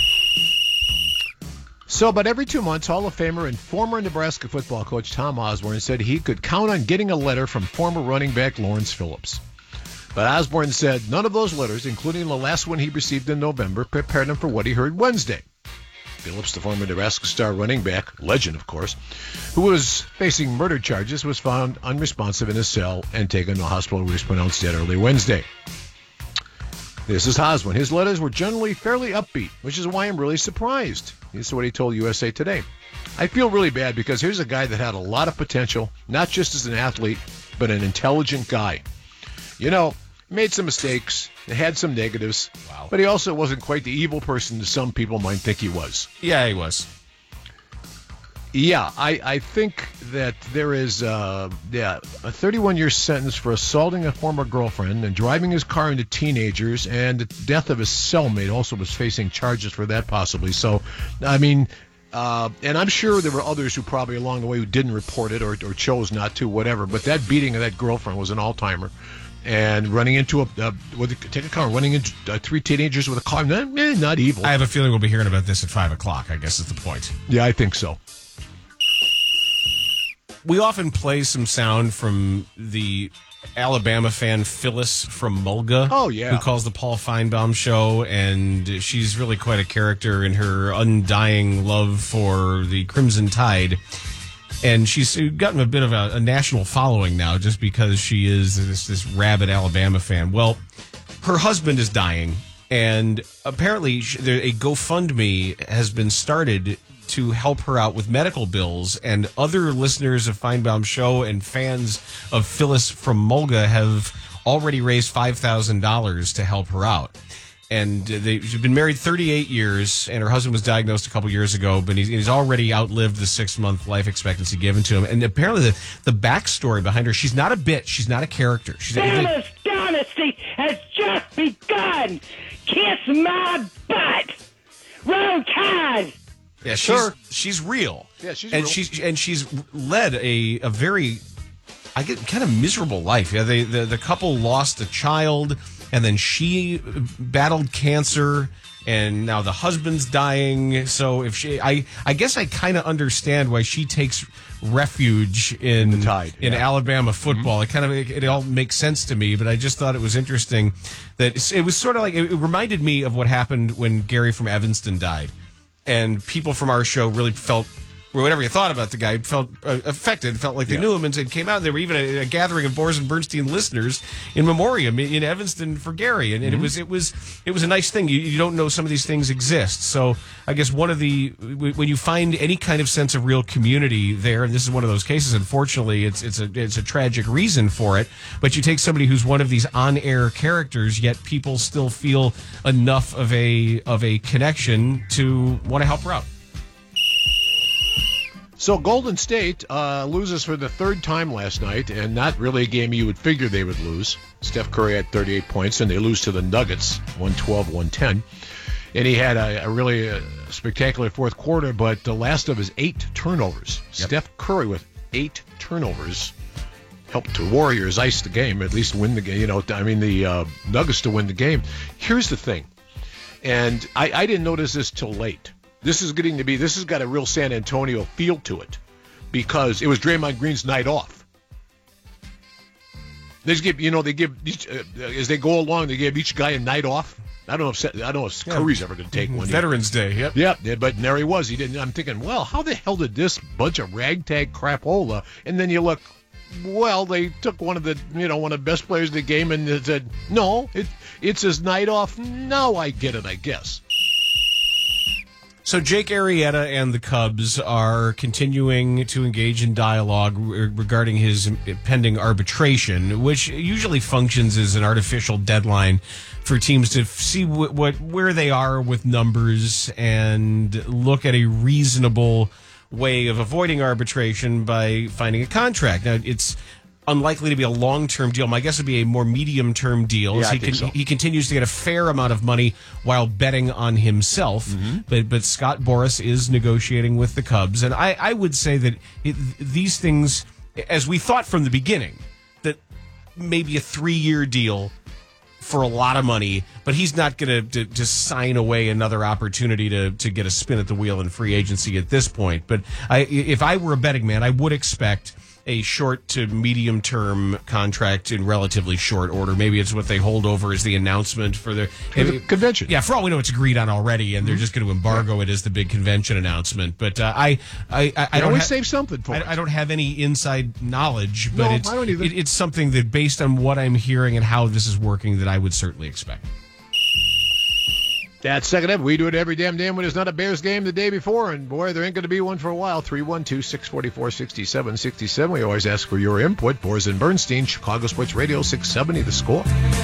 Speaker 5: So, about every two months, Hall of Famer and former Nebraska football coach Tom Osborne said he could count on getting a letter from former running back Lawrence Phillips. But Osborne said none of those letters, including the last one he received in November, prepared him for what he heard Wednesday. Phillips, the former Nebraska star running back, legend of course, who was facing murder charges, was found unresponsive in his cell and taken to a hospital where he was pronounced dead early Wednesday. This is Hoswin. His letters were generally fairly upbeat, which is why I'm really surprised. This is what he told U S A Today. I feel really bad because here's a guy that had a lot of potential, not just as an athlete, but an intelligent guy. You know, made some mistakes, had some negatives, wow. but he also wasn't quite the evil person that some people might think he was.
Speaker 6: Yeah, he was.
Speaker 5: Yeah, I, I think that there is uh, yeah a thirty-one-year sentence for assaulting a former girlfriend and driving his car into teenagers, and the death of his cellmate also was facing charges for that possibly. So, I mean, uh, and I'm sure there were others who probably along the way who didn't report it or, or chose not to, whatever. But that beating of that girlfriend was an all-timer. And running into a, uh, with a, take a car, running into uh, three teenagers with a car, not, eh, not evil.
Speaker 6: I have a feeling we'll be hearing about this at five o'clock, I guess is the point.
Speaker 5: Yeah, I think so.
Speaker 6: We often play some sound from the Alabama fan Phyllis from Mulga.
Speaker 5: Oh, yeah.
Speaker 6: Who calls the Paul Feinbaum show, and she's really quite a character in her undying love for the Crimson Tide. And she's gotten a bit of a, a national following now just because she is this, this rabid Alabama fan. Well, her husband is dying, and apparently she, there, a GoFundMe has been started to help her out with medical bills, and other listeners of Feinbaum's show and fans of Phyllis from Mulga have already raised five thousand dollars to help her out. And they, she's been married thirty-eight years, and her husband was diagnosed a couple years ago, but he's, he's already outlived the six-month life expectancy given to him. And apparently the, the backstory behind her, she's not a bitch. She's not a character. She's
Speaker 7: Phyllis Dynasty has just begun. Kiss my butt. Roll Tide.
Speaker 6: Yeah, she's
Speaker 5: Sure.
Speaker 6: she's real.
Speaker 5: Yeah, she's
Speaker 6: and
Speaker 5: real.
Speaker 6: she's and she's led a a very, I get kind of miserable life. Yeah, they the the couple lost a child, and then she battled cancer, and now the husband's dying. So if she, I I guess I kind of understand why she takes refuge in
Speaker 5: the Tide,
Speaker 6: in
Speaker 5: yeah.
Speaker 6: Alabama football. Mm-hmm. It kind of it, it all makes sense to me, but I just thought it was interesting that it's, it was sort of like it, it reminded me of what happened when Gary from Evanston died. And people from our show really felt, or whatever you thought about the guy, felt uh, affected, felt like they
Speaker 5: yeah.
Speaker 6: knew him, and it came out. There were even a, a gathering of Boris and Bernstein listeners in memoriam in, in Evanston for Gary, and, and
Speaker 5: Mm-hmm.
Speaker 6: it was it was it was a nice thing. You, you don't know some of these things exist, so I guess one of the when you find any kind of sense of real community there, and this is one of those cases. Unfortunately, it's it's a it's a tragic reason for it. But you take somebody who's one of these on-air characters, yet people still feel enough of a of a connection to want to help her out.
Speaker 5: So Golden State uh, loses for the third time last night, and not really a game you would figure they would lose. Steph Curry had thirty-eight points, and they lose to the Nuggets, one twelve one ten. And he had a, a really uh, spectacular fourth quarter, but the last of his eight turnovers. Yep. Steph Curry with eight turnovers helped the Warriors ice the game, at least win the game. You know, I mean, the uh, Nuggets to win the game. Here's the thing, and I, I didn't notice this till late. This is getting to be, this has got a real San Antonio feel to it because it was Draymond Green's night off. They just give, you know, they give, each, uh, as they go along, they give each guy a night off. I don't know if, I don't know if
Speaker 6: Yeah.
Speaker 5: Curry's ever going to take one.
Speaker 6: Veterans Day, yep.
Speaker 5: Yeah, yeah, but there he was. He didn't. I'm thinking, well, how the hell did this bunch of ragtag crapola? And then you look, well, they took one of the, you know, one of the best players of the game and they said, no, it, it's his night off. Now I get it, I guess.
Speaker 6: So Jake Arrieta and the Cubs are continuing to engage in dialogue re- regarding his pending arbitration, which usually functions as an artificial deadline for teams to see what, what where they are with numbers and look at a reasonable way of avoiding arbitration by finding a contract. Now, it's unlikely to be a long-term deal. My guess would be a more medium-term deal.
Speaker 5: Yeah,
Speaker 6: as
Speaker 5: I
Speaker 6: he,
Speaker 5: think so.
Speaker 6: he continues to get a fair amount of money while betting on himself.
Speaker 5: Mm-hmm.
Speaker 6: But but Scott Boras is negotiating with the Cubs, and I, I would say that it, these things, as we thought from the beginning, that maybe a three-year deal for a lot of money, but he's not going to to sign away another opportunity to to get a spin at the wheel in free agency at this point. But I, if I were a betting man, I would expect a short to medium term contract in relatively short order. Maybe it's what they hold over as the announcement for the,
Speaker 5: For the convention.
Speaker 6: Yeah, for all we know, it's agreed on already, and they're just going to embargo it as the big convention announcement. But uh, I, I, I, I
Speaker 5: They
Speaker 6: don't
Speaker 5: always
Speaker 6: ha-
Speaker 5: save something for
Speaker 6: I,
Speaker 5: it.
Speaker 6: I don't have any inside knowledge, but
Speaker 5: No,
Speaker 6: it's
Speaker 5: I don't either.
Speaker 6: it, it's something that, based on what I'm hearing and how this is working, that I would certainly expect.
Speaker 5: That second half, we do it every damn day when there's not a Bears game the day before, and boy, there ain't going to be one for a while. three one two, six four four, six seven six seven. We always ask for your input. Boers and Bernstein, Chicago Sports Radio, six seventy The Score.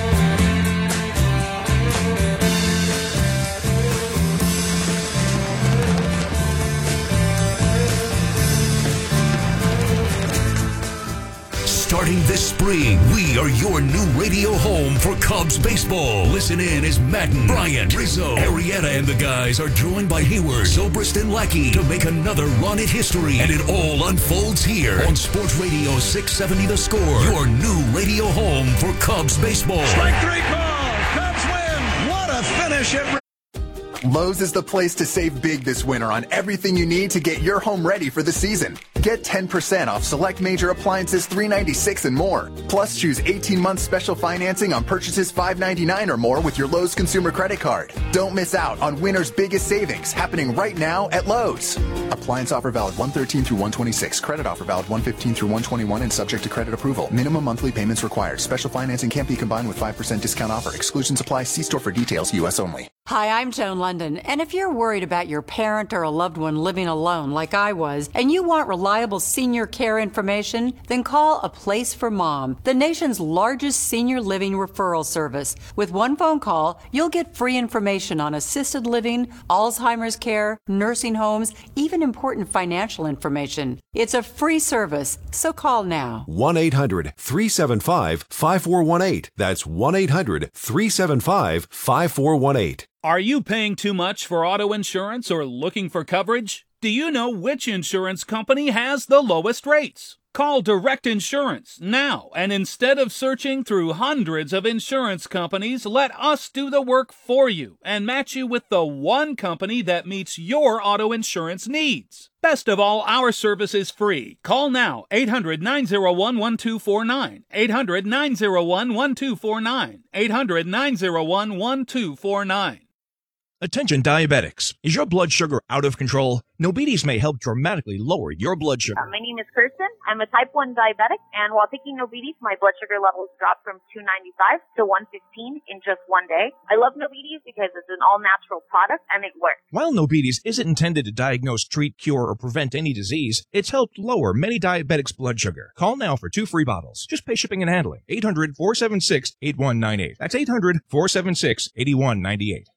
Speaker 2: Starting this spring, we are your new radio home for Cubs baseball. Listen in as Madden, Bryant, Rizzo, Arrieta, and the guys are joined by Hayward, Zobrist, and Lackey to make another run at history. And it all unfolds here on Sports Radio six seventy The Score, your new radio home for Cubs baseball.
Speaker 10: Strike three call. Cubs win. What a finish it.
Speaker 1: Lowe's is the place to save big this winter on everything you need to get your home ready for the season. Get ten percent off select major appliances three ninety-six and more. Plus, choose eighteen month special financing on purchases five ninety-nine or more with your Lowe's consumer credit card. Don't miss out on winter's biggest savings happening right now at Lowe's. Appliance offer valid one thirteen through one twenty-six. Credit offer valid one fifteen through one twenty-one and subject to credit approval. Minimum monthly payments required. Special financing can't be combined with five percent discount offer. Exclusions apply. See store for details. U S only.
Speaker 11: Hi, I'm Joan London, and if you're worried about your parent or a loved one living alone like I was, and you want reliable senior care information, then call A Place for Mom, the nation's largest senior living referral service. With one phone call, you'll get free information on assisted living, Alzheimer's care, nursing homes, even important financial information. It's a free service, so call now.
Speaker 12: one eight hundred, three seven five, five four one eight. That's one eight hundred, three seven five, five four one eight.
Speaker 20: Are you paying too much for auto insurance or looking for coverage? Do you know which insurance company has the lowest rates? Call Direct Insurance now, and instead of searching through hundreds of insurance companies, let us do the work for you and match you with the one company that meets your auto insurance needs. Best of all, our service is free. Call now, eight hundred, nine oh one, one two four nine, eight hundred, nine oh one, one two four nine, eight hundred, nine oh one, one two four nine.
Speaker 9: Attention diabetics. Is your blood sugar out of control? Nobides may help dramatically lower your blood sugar.
Speaker 14: Uh, my name is Kirsten. I'm a type one diabetic, and while taking Nobides, my blood sugar levels dropped from two ninety-five to one fifteen in just one day. I love Nobides because it's an all-natural product, and it works.
Speaker 9: While Nobides isn't intended to diagnose, treat, cure, or prevent any disease, it's helped lower many diabetics' blood sugar. Call now for two free bottles. Just pay shipping and handling. eight hundred, four seven six, eight one nine eight. That's eight hundred, four seven six, eight one nine eight.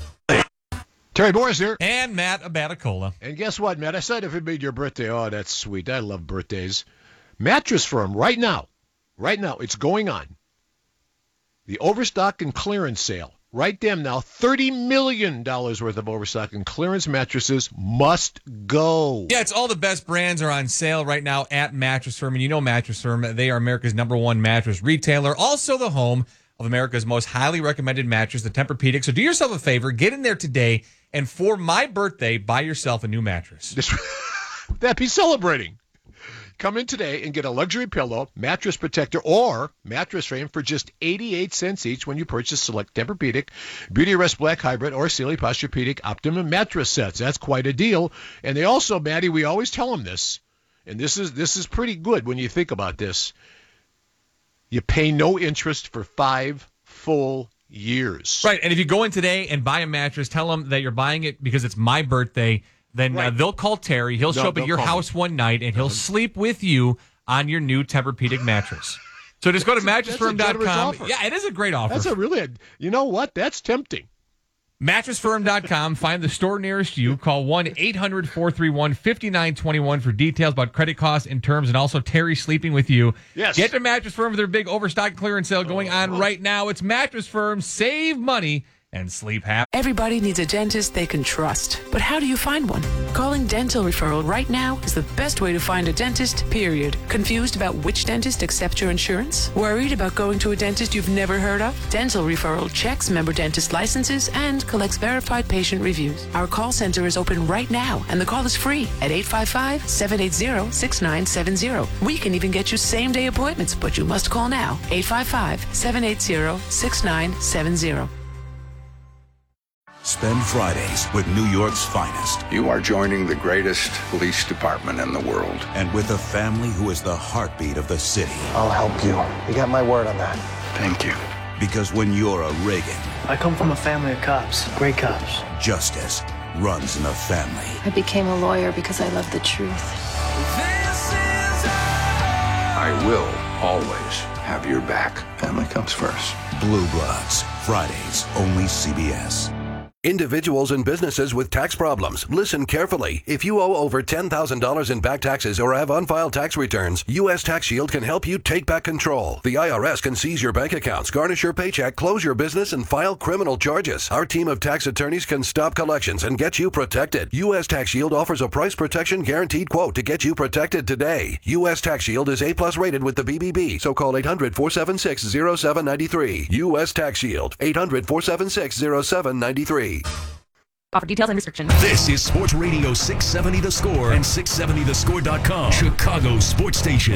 Speaker 5: Terry Boers here.
Speaker 3: And Matt Abaticola.
Speaker 5: And guess what, Matt? I said if it made your birthday. Oh, that's sweet. I love birthdays. Mattress Firm, right now, right now, it's going on. The overstock and clearance sale. Right damn now, thirty million dollars worth of overstock and clearance mattresses must go.
Speaker 3: Yeah, it's all the best brands are on sale right now at Mattress Firm. And you know Mattress Firm, they are America's number one mattress retailer. Also the home of America's most highly recommended mattress, the Tempur-Pedic. So do yourself a favor, get in there today, and for my birthday, buy yourself a new mattress.
Speaker 5: That'd be celebrating. Come in today and get a luxury pillow, mattress protector, or mattress frame for just eighty-eight cents each when you purchase select Tempur-Pedic, Beauty Rest Black Hybrid, or Sealy Posturepedic Optimum mattress sets. That's quite a deal. And they also, Maddie, we always tell them this, and this is this is pretty good when you think about this. You pay no interest for five full years.
Speaker 3: Right, and if you go in today and buy a mattress, tell them that you're buying it because it's my birthday, then right. uh, they'll call Terry. He'll no, show up at your house me. one night, and he'll mm-hmm. sleep with you on your new Tempur-Pedic mattress. So just go to mattress firm dot com. Yeah, it is a great offer.
Speaker 5: That's a really, you know what? That's tempting.
Speaker 3: mattress firm dot com. Find the store nearest you. Call one eight hundred, four three one, five nine two one for details about credit costs and terms, and also Terry sleeping with you.
Speaker 5: Yes.
Speaker 3: Get to Mattress Firm for their big overstock clearance sale going on right now. It's Mattress Firm. Save money and sleep happy.
Speaker 15: Everybody needs a dentist they can trust. But how do you find one? Calling Dental Referral right now is the best way to find a dentist, period. Confused about which dentist accepts your insurance? Worried about going to a dentist you've never heard of? Dental Referral checks member dentist licenses and collects verified patient reviews. Our call center is open right now, and the call is free at eight five five, seven eight zero, six nine seven zero. We can even get you same-day appointments, but you must call now. eight five five, seven eight zero, six nine seven zero.
Speaker 2: Spend Fridays with New York's finest.
Speaker 24: You are joining the greatest police department in the world.
Speaker 2: And with a family who is the heartbeat of the city.
Speaker 25: I'll help you. You got my word on that.
Speaker 24: Thank you.
Speaker 2: Because when you're a Reagan,
Speaker 8: I come from a family of cops, great cops.
Speaker 13: Justice runs in the family.
Speaker 16: I became a lawyer because I love the truth.
Speaker 24: I will always have your back. Family comes first.
Speaker 13: Blue Bloods, Fridays, only C B S.
Speaker 19: Individuals and businesses with tax problems. Listen carefully. If you owe over ten thousand dollars in back taxes or have unfiled tax returns, U S Tax Shield can help you take back control. The I R S can seize your bank accounts, garnish your paycheck, close your business, and file criminal charges. Our team of tax attorneys can stop collections and get you protected. U S Tax Shield offers a price protection guaranteed quote to get you protected today. U S Tax Shield is A plus rated with the B B B, so call eight hundred, four seven six, zero seven nine three. U S Tax Shield, eight hundred, four seven six, zero seven nine three.
Speaker 17: Offer details and restrictions.
Speaker 2: This is Sports Radio six seventy The Score and six seventy the score dot com, Chicago's sports station.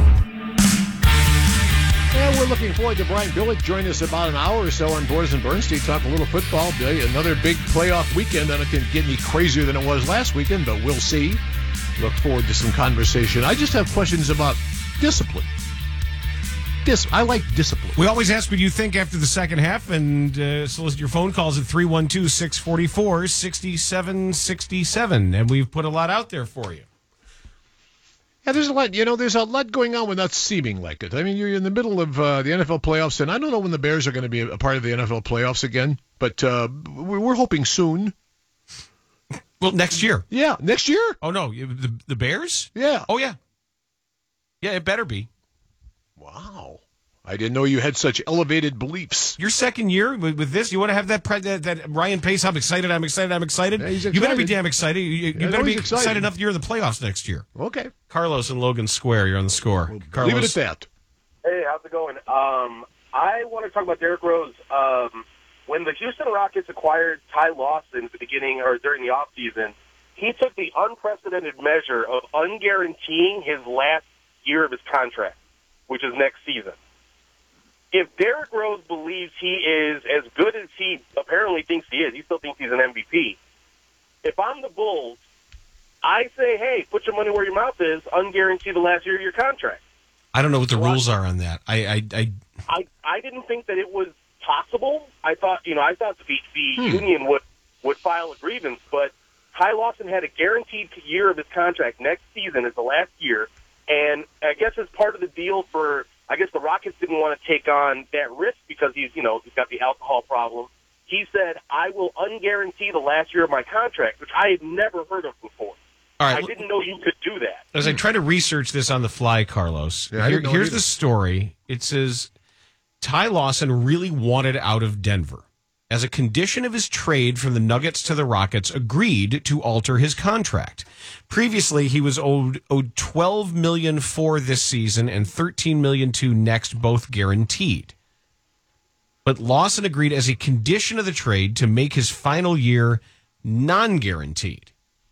Speaker 5: Yeah, we're looking forward to Brian Billick joining us about an hour or so on Boris and Bernstein. Talk a little football. Another big playoff weekend. I don't think it can get any crazier than it was last weekend, but we'll see. Look forward to some conversation. I just have questions about discipline. Dis- I like discipline.
Speaker 6: We always ask what you think after the second half, and uh, solicit your phone calls at three one two, six four four, six seven six seven, and we've put a lot out there for you.
Speaker 5: Yeah, there's a lot, you know, there's a lot going on without seeming like it. I mean, you're in the middle of uh, the N F L playoffs, and I don't know when the Bears are going to be a part of the N F L playoffs again, but uh, we're hoping soon.
Speaker 6: Well, next year.
Speaker 5: Yeah, next year.
Speaker 6: Oh, no, the, the Bears?
Speaker 5: Yeah.
Speaker 6: Oh, yeah. Yeah, it better be.
Speaker 5: Wow. I didn't know you had such elevated beliefs.
Speaker 6: Your second year with, with this, you want to have that, pre- that that Ryan Pace, I'm excited, I'm excited, I'm excited.
Speaker 5: Yeah, he's
Speaker 6: excited. You better be damn excited. You, you
Speaker 5: yeah,
Speaker 6: better be
Speaker 5: excited.
Speaker 6: excited enough you're in the playoffs next year.
Speaker 5: Okay.
Speaker 6: Carlos in Logan Square, you're on the score.
Speaker 5: Well,
Speaker 6: Carlos.
Speaker 5: leave it at that.
Speaker 18: Hey, how's it going? Um, I want to talk about Derrick Rose. Um, when the Houston Rockets acquired Ty Lawson at the beginning or during the offseason, he took the unprecedented measure of unguaranteeing his last year of his contract, which is next season. If Derrick Rose believes he is as good as he apparently thinks he is, he still thinks he's an M V P. If I'm the Bulls, I say, hey, put your money where your mouth is, unguarantee the last year of your contract.
Speaker 6: I don't know what the
Speaker 18: well,
Speaker 6: rules are on that. I I, I
Speaker 18: I I didn't think that it was possible. I thought, you know, I thought the, the
Speaker 6: hmm.
Speaker 18: union would, would file a grievance, but Ty Lawson had a guaranteed year of his contract. Next season is the last year, and I guess as part of the deal for, I guess the Rockets didn't want to take on that risk because he's, you know, he's got the alcohol problem. He said, I will unguarantee the last year of my contract, which I had never heard of before.
Speaker 6: All right.
Speaker 18: I didn't know you could do that.
Speaker 6: As I try to research this on the fly, Carlos,
Speaker 5: yeah,
Speaker 6: here, here's the story. It says Ty Lawson really wanted out of Denver. As a condition of his trade from the Nuggets to the Rockets, agreed to alter his contract. Previously, he was owed, owed twelve million dollars for this season and thirteen million dollars to next, both guaranteed. But Lawson agreed as a condition of the trade to make his final year non-guaranteed.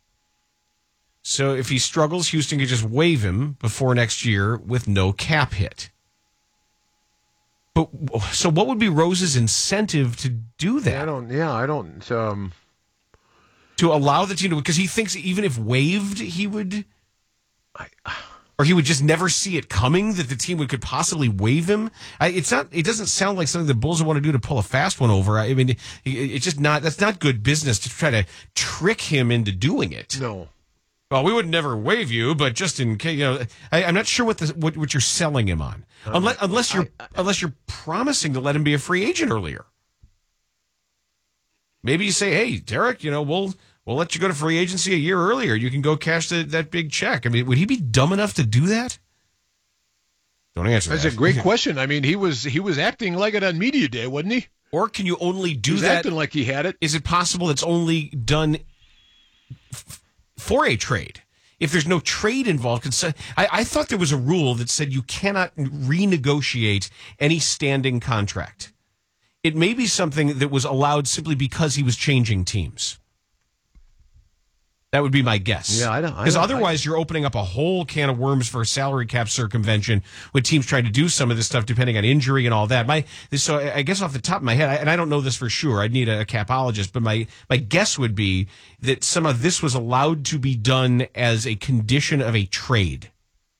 Speaker 6: So if he struggles, Houston could just waive him before next year with no cap hit. But so what would be Rose's incentive to do that?
Speaker 5: I don't, yeah, I don't. Um...
Speaker 6: To allow the team to, because he thinks even if waived, he would, I, or he would just never see it coming that the team would could possibly waive him. I, it's not, it doesn't sound like something the Bulls would want to do to pull a fast one over. I mean, it, it's just not, that's not good business to try to trick him into doing it.
Speaker 5: No.
Speaker 6: Well, we would never waive you, but just in case, you know, I, I'm not sure what the what, what you're selling him on, um, unless unless you're I, I, unless you're promising to let him be a free agent earlier. Maybe you say, "Hey, Derek, you know, we'll we'll let you go to free agency a year earlier. You can go cash the, that big check." I mean, would he be dumb enough to do that? Don't answer that.
Speaker 5: That's a great question. I mean, he was he was acting like it on media day, wasn't he?
Speaker 6: Or can you only do
Speaker 5: he was
Speaker 6: that?
Speaker 5: Acting like he had it.
Speaker 6: Is it possible it's only done f- for a trade? If there's no trade involved, I, I thought there was a rule that said you cannot renegotiate any standing contract. It may be something that was allowed simply because he was changing teams. That would be my guess.
Speaker 5: Yeah, I don't.
Speaker 6: Because
Speaker 5: I
Speaker 6: otherwise, I, you're opening up a whole can of worms for salary cap circumvention with teams trying to do some of this stuff depending on injury and all that. My so I guess off the top of my head, and I don't know this for sure. I'd need a, a capologist, but my my guess would be that some of this was allowed to be done as a condition of a trade.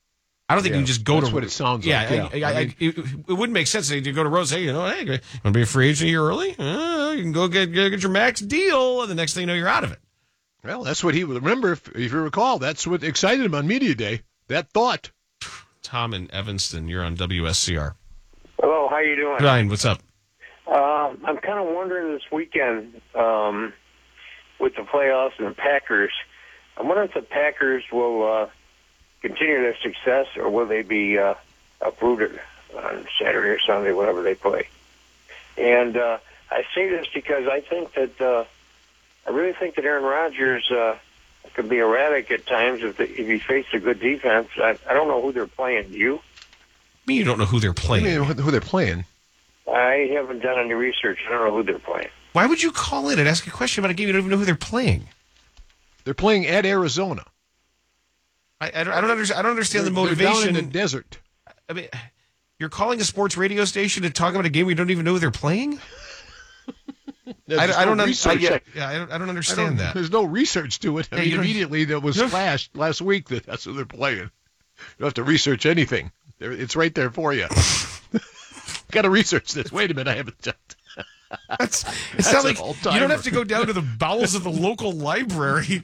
Speaker 6: I don't think
Speaker 5: Yeah,
Speaker 6: you can just go
Speaker 5: that's
Speaker 6: to.
Speaker 5: what it sounds
Speaker 6: yeah,
Speaker 5: like, yeah.
Speaker 6: I, I,
Speaker 5: I
Speaker 6: I,
Speaker 5: mean-
Speaker 6: it, it wouldn't make sense to go to Rose. Hey, you know, hey, you want to be a free agent a year early? Uh, you can go get, get get your max deal, and the next thing you know, you're out of it.
Speaker 5: Well, that's what he would remember. If, if you recall, that's what excited him on media day. That thought.
Speaker 6: Tom in Evanston, you're on W S C R.
Speaker 4: Hello, how you doing?
Speaker 6: Ryan, what's up?
Speaker 4: Uh, I'm kind of wondering this weekend um, with the playoffs and the Packers. I'm wondering if the Packers will uh, continue their success, or will they be uh, uprooted on Saturday or Sunday, whatever they play. And uh, I say this because I think that uh, I really think that Aaron Rodgers uh, could be erratic at times if, the, if he faced a good defense. I, I don't know who they're playing. Do you?
Speaker 6: I mean, you don't know who they're playing.
Speaker 5: I mean, who they're playing?
Speaker 4: I haven't done any research. I don't know who they're playing.
Speaker 6: Why would you call in and ask a question about a game you don't even know who they're playing?
Speaker 5: They're playing at Arizona.
Speaker 6: I, I, don't, I don't understand. I don't understand
Speaker 5: They're-
Speaker 6: the motivation.
Speaker 5: They're down in the desert.
Speaker 6: I mean, you're calling a sports radio station to talk about a game we don't even know who they're playing.
Speaker 5: There's
Speaker 6: I, I
Speaker 5: no
Speaker 6: don't. un-
Speaker 5: research.
Speaker 6: I, yeah, yeah, I don't. I don't understand
Speaker 5: I don't-
Speaker 6: that.
Speaker 5: There's no research to it. I
Speaker 6: Yeah,
Speaker 5: mean,
Speaker 6: you don't-
Speaker 5: immediately that was
Speaker 6: you don't-
Speaker 5: flashed last week that that's who they're playing. You don't have to research anything. There- It's right there for you. Got to research this. Wait a minute, I haven't done.
Speaker 6: That's,
Speaker 5: That's
Speaker 6: it's not
Speaker 5: an
Speaker 6: like
Speaker 5: all-timer.
Speaker 6: you don't have to go down to the bowels of the local library.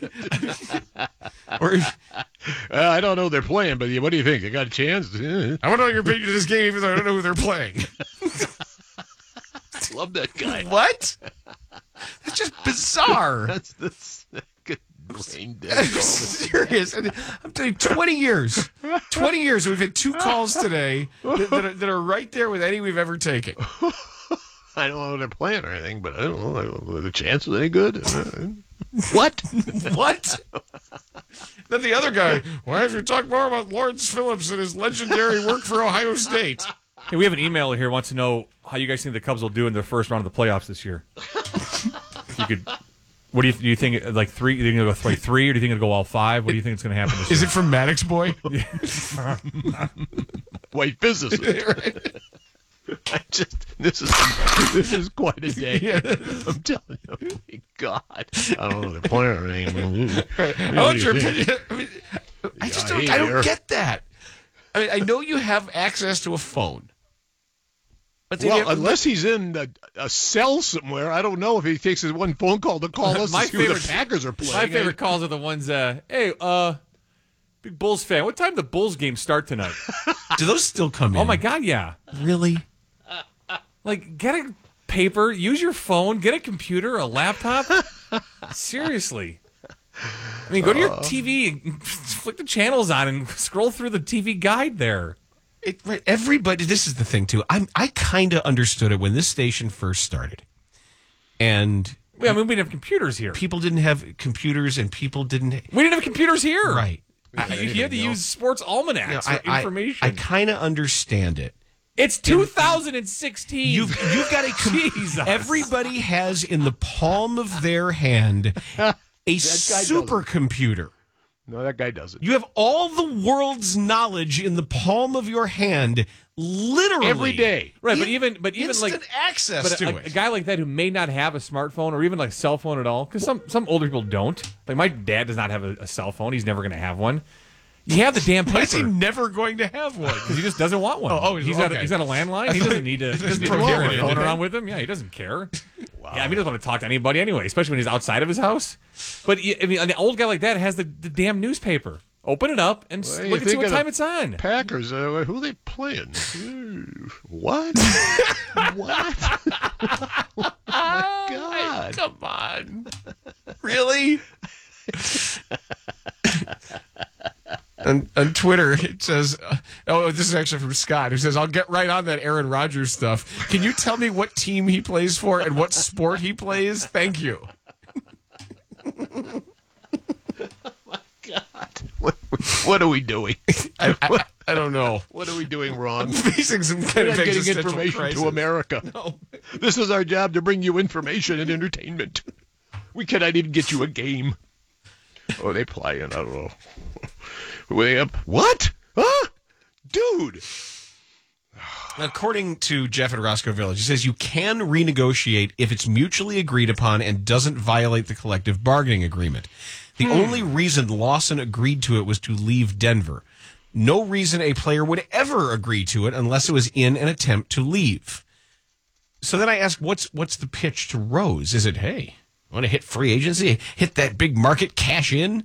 Speaker 6: or
Speaker 5: Uh, I don't know who they're playing, but what do you think? They got a chance?
Speaker 6: I want to know your opinion of this game, even though I don't know who they're playing.
Speaker 5: Love that guy.
Speaker 6: What? That's just bizarre.
Speaker 5: That's the second brain dead.
Speaker 6: I'm serious. And I'm telling you, twenty years. twenty years. We've had two calls today that, that, are, that are right there with any we've ever taken.
Speaker 5: I don't know who they're playing or anything, but I don't know. Are the chances any good? What?
Speaker 6: What? Then the other guy, why have you talked more about Lawrence Phillips and his legendary work for Ohio State?
Speaker 4: Hey, we have an emailer here who wants to know how you guys think the Cubs will do in their first round of the playoffs this year. If you could, what do you do? You think like three? Do you think it'll go like three, or do you think it'll go all five? What do you think is going to happen this
Speaker 6: Is
Speaker 4: year?
Speaker 6: it from Maddox Boy?
Speaker 5: White physicist. I just this is this is quite a day.
Speaker 6: Yeah.
Speaker 5: I'm telling you, oh my God, I don't know if they're playing or anything.
Speaker 6: I want your opinion. I, mean, I just don't. I don't get that. I mean, I know you have access to a phone, but then
Speaker 5: Well,
Speaker 6: you have,
Speaker 5: unless he's in a, a cell somewhere, I don't know if he takes his one phone call to call us
Speaker 4: My
Speaker 5: to see who
Speaker 4: favorite-
Speaker 5: the Packers are playing.
Speaker 4: My favorite calls are the ones. Uh, hey, uh, big Bulls fan. What time do the Bulls games start tonight?
Speaker 6: do those still come in?
Speaker 4: Oh my God, yeah.
Speaker 6: Really?
Speaker 4: Like, get a paper, use your phone, get a computer, a laptop. Seriously. I mean, go to your T V, and flick the channels on, and scroll through the T V guide there.
Speaker 6: It, right, everybody. This is the thing too. I'm. I kind of understood it when this station first started, and
Speaker 4: I mean, we didn't have computers here.
Speaker 6: people didn't have computers, and people didn't.
Speaker 4: We didn't have computers here.
Speaker 6: Right.
Speaker 4: I, you had to use sports almanacs
Speaker 6: You know,
Speaker 4: for
Speaker 6: I,
Speaker 4: information.
Speaker 6: I, I kind of understand it.
Speaker 4: It's two thousand sixteen.
Speaker 6: You've you've got a com-
Speaker 4: Jesus.
Speaker 6: everybody has in the palm of their hand a supercomputer.
Speaker 5: No, that guy doesn't.
Speaker 6: You have all the world's knowledge in the palm of your hand, literally
Speaker 5: Every day.
Speaker 4: Right, but even but even
Speaker 6: instant
Speaker 4: like
Speaker 6: access
Speaker 4: but
Speaker 6: to
Speaker 4: a,
Speaker 6: it.
Speaker 4: a guy like that who may not have a smartphone or even like a cell phone at all, because some some older people don't. Like my dad does not have a, a cell phone; he's never going to have one. You have the damn paper.
Speaker 6: Why is he never going to have one?
Speaker 4: Because he just doesn't want one.
Speaker 6: Oh, oh,
Speaker 4: he's got a,
Speaker 6: okay.
Speaker 4: he's got a landline.
Speaker 6: I
Speaker 4: He
Speaker 6: thought-
Speaker 4: doesn't need to. He doesn't need to
Speaker 6: Pro-
Speaker 4: carry a
Speaker 6: pro-
Speaker 4: phone around with him. Yeah, he doesn't care. Wow. Yeah, I mean, he doesn't want to talk to anybody anyway, especially when he's outside of his house. But I mean, an old guy like that has the, the damn newspaper. Open it up and
Speaker 5: Well,
Speaker 4: s-
Speaker 5: you
Speaker 4: look and see
Speaker 5: think
Speaker 4: what
Speaker 5: of the
Speaker 4: time it's on.
Speaker 5: Packers, uh, who are they playing? Ooh, what? What? Oh my God!
Speaker 6: Come on, really? on, on Twitter, it says, uh, oh, this is actually from Scott, who says, I'll get right on that Aaron Rodgers stuff. Can you tell me what team he plays for and what sport he plays? Thank you.
Speaker 5: What, what are we doing?
Speaker 6: I, I, I don't know.
Speaker 5: What are we doing wrong?
Speaker 6: Facing some kind
Speaker 5: We're
Speaker 6: of
Speaker 5: not getting
Speaker 6: existential
Speaker 5: information
Speaker 6: crisis.
Speaker 5: to America.
Speaker 6: No.
Speaker 5: This is our job to bring you information and entertainment. We cannot even get you a game. Oh, they playing. I don't know. Were they up? What? Huh? Dude.
Speaker 6: According to Jeff at Roscoe Village, he says you can renegotiate if it's mutually agreed upon and doesn't violate the collective bargaining agreement. The
Speaker 5: Hmm.
Speaker 6: only reason Lawson agreed to it was to leave Denver. no reason a player would ever agree to it unless it was in an attempt to leave. So then I ask, what's what's the pitch to Rose? Is it, hey, want to hit free agency, hit that big market, cash in?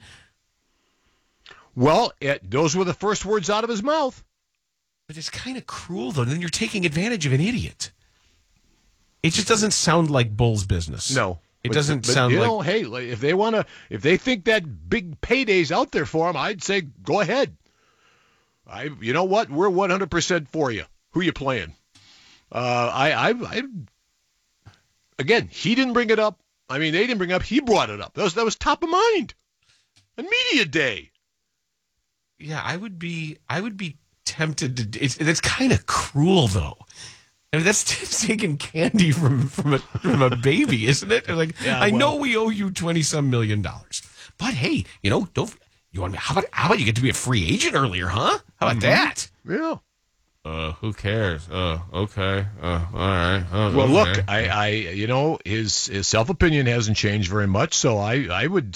Speaker 5: Well, it, those were the first words out of his mouth.
Speaker 6: But it's kind of cruel, though. Then you're taking advantage of an idiot. It just doesn't sound like Bulls business.
Speaker 5: No.
Speaker 6: It
Speaker 5: but,
Speaker 6: doesn't
Speaker 5: but,
Speaker 6: sound
Speaker 5: you
Speaker 6: like...
Speaker 5: know, hey, if they want to, if they think that big payday's out there for them, I'd say go ahead. I, you know what? We're one hundred percent for you. Who you playing? Uh, I, I, I, again, he didn't bring it up. I mean, they didn't bring it up. He brought it up. That was, that was top of mind. On media day.
Speaker 6: Yeah, I would be, I would be tempted to. It's, it's kind of cruel, though. I mean, that's taking candy from from a, from a baby, isn't it? Like,
Speaker 5: yeah,
Speaker 6: I
Speaker 5: well,
Speaker 6: know we owe you twenty some million dollars, but hey, you know, don't you want me? How about how about you get to be a free agent earlier, huh? How about
Speaker 5: mm-hmm.
Speaker 6: that?
Speaker 5: Yeah.
Speaker 6: Uh, who cares? Uh, okay. Uh, all right. Uh,
Speaker 5: well,
Speaker 6: okay.
Speaker 5: look, I, I, you know, his his self opinion hasn't changed very much, so I, I would.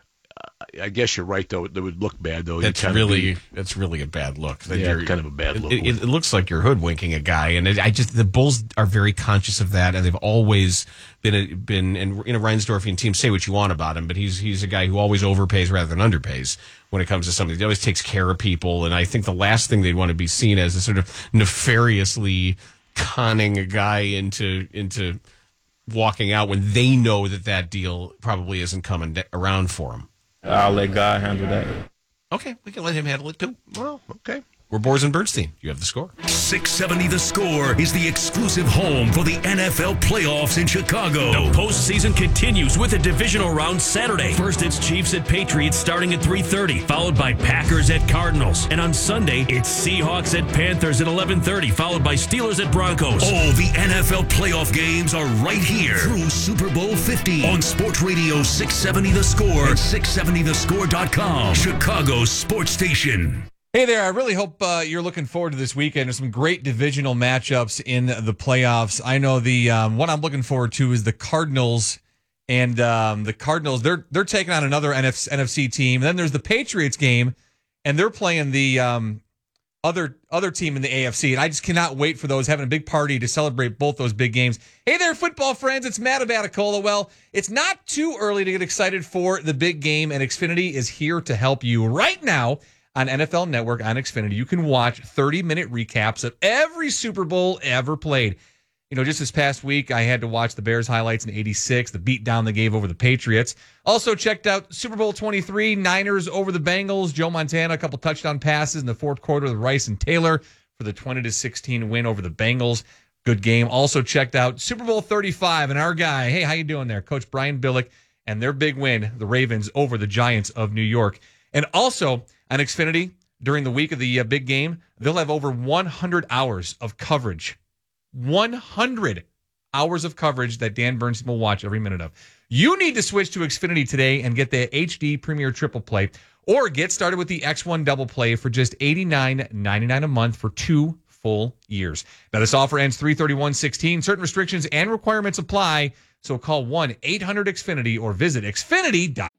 Speaker 5: I guess you're right, though. It would look bad, though.
Speaker 6: That's really, that's really a bad look. That
Speaker 5: yeah,
Speaker 6: you're,
Speaker 5: kind of a bad look.
Speaker 6: It, it, it looks like you're hoodwinking a guy, and it, I just the Bulls are very conscious of that, and they've always been a, been. And you know, Reinsdorfian team, say what you want about him, but he's he's a guy who always overpays rather than underpays when it comes to something. He always takes care of people, and I think the last thing they'd want to be seen as is sort of nefariously conning a guy into into walking out when they know that that deal probably isn't coming around for him.
Speaker 7: I'll let God handle that.
Speaker 6: Okay, we can let him handle it too.
Speaker 5: Well, okay.
Speaker 6: We're Boers and Bernstein. You have the score.
Speaker 2: six seventy The Score is the exclusive home for the N F L playoffs in Chicago.
Speaker 21: The postseason continues with a divisional round Saturday. First, it's Chiefs at Patriots starting at three thirty, followed by Packers at Cardinals. And on Sunday, it's Seahawks at Panthers at eleven thirty, followed by Steelers at Broncos.
Speaker 2: All the N F L playoff games are right here through Super Bowl fifty on Sports Radio six seventy The Score and six seventy the score dot com, Chicago's sports station.
Speaker 22: Hey there, I really hope uh, you're looking forward to this weekend. There's some great divisional matchups in the playoffs. I know the um, one I'm looking forward to is the Cardinals, and um, the Cardinals, they're they're taking on another N F C team. And then there's the Patriots game, and they're playing the um, other other team in the A F C. And I just cannot wait for those, having a big party to celebrate both those big games. Hey there, football friends, it's Matt Abaticola. Well, it's not too early to get excited for the big game, and Xfinity is here to help you right now. On N F L Network on Xfinity, you can watch thirty-minute recaps of every Super Bowl ever played. You know, just this past week, I had to watch the Bears highlights in eighty-six, the beatdown they gave over the Patriots. Also checked out Super Bowl twenty-three, Niners over the Bengals. Joe Montana, a couple touchdown passes in the fourth quarter with Rice and Taylor for the twenty to sixteen win over the Bengals. Good game. Also checked out Super Bowl thirty-five, and our guy, hey, how you doing there? Coach Brian Billick, and their big win, the Ravens over the Giants of New York. And also on Xfinity, during the week of the uh, big game, they'll have over one hundred hours of coverage. one hundred hours of coverage that Dan Bernstein will watch every minute of. You need to switch to Xfinity today and get the H D Premier Triple Play, or get started with the X one Double Play for just eighty-nine ninety-nine a month for two full years. Now, this offer ends three thirty-one sixteen. Certain restrictions and requirements apply, so call one eight hundred X Finity or visit Xfinity dot com.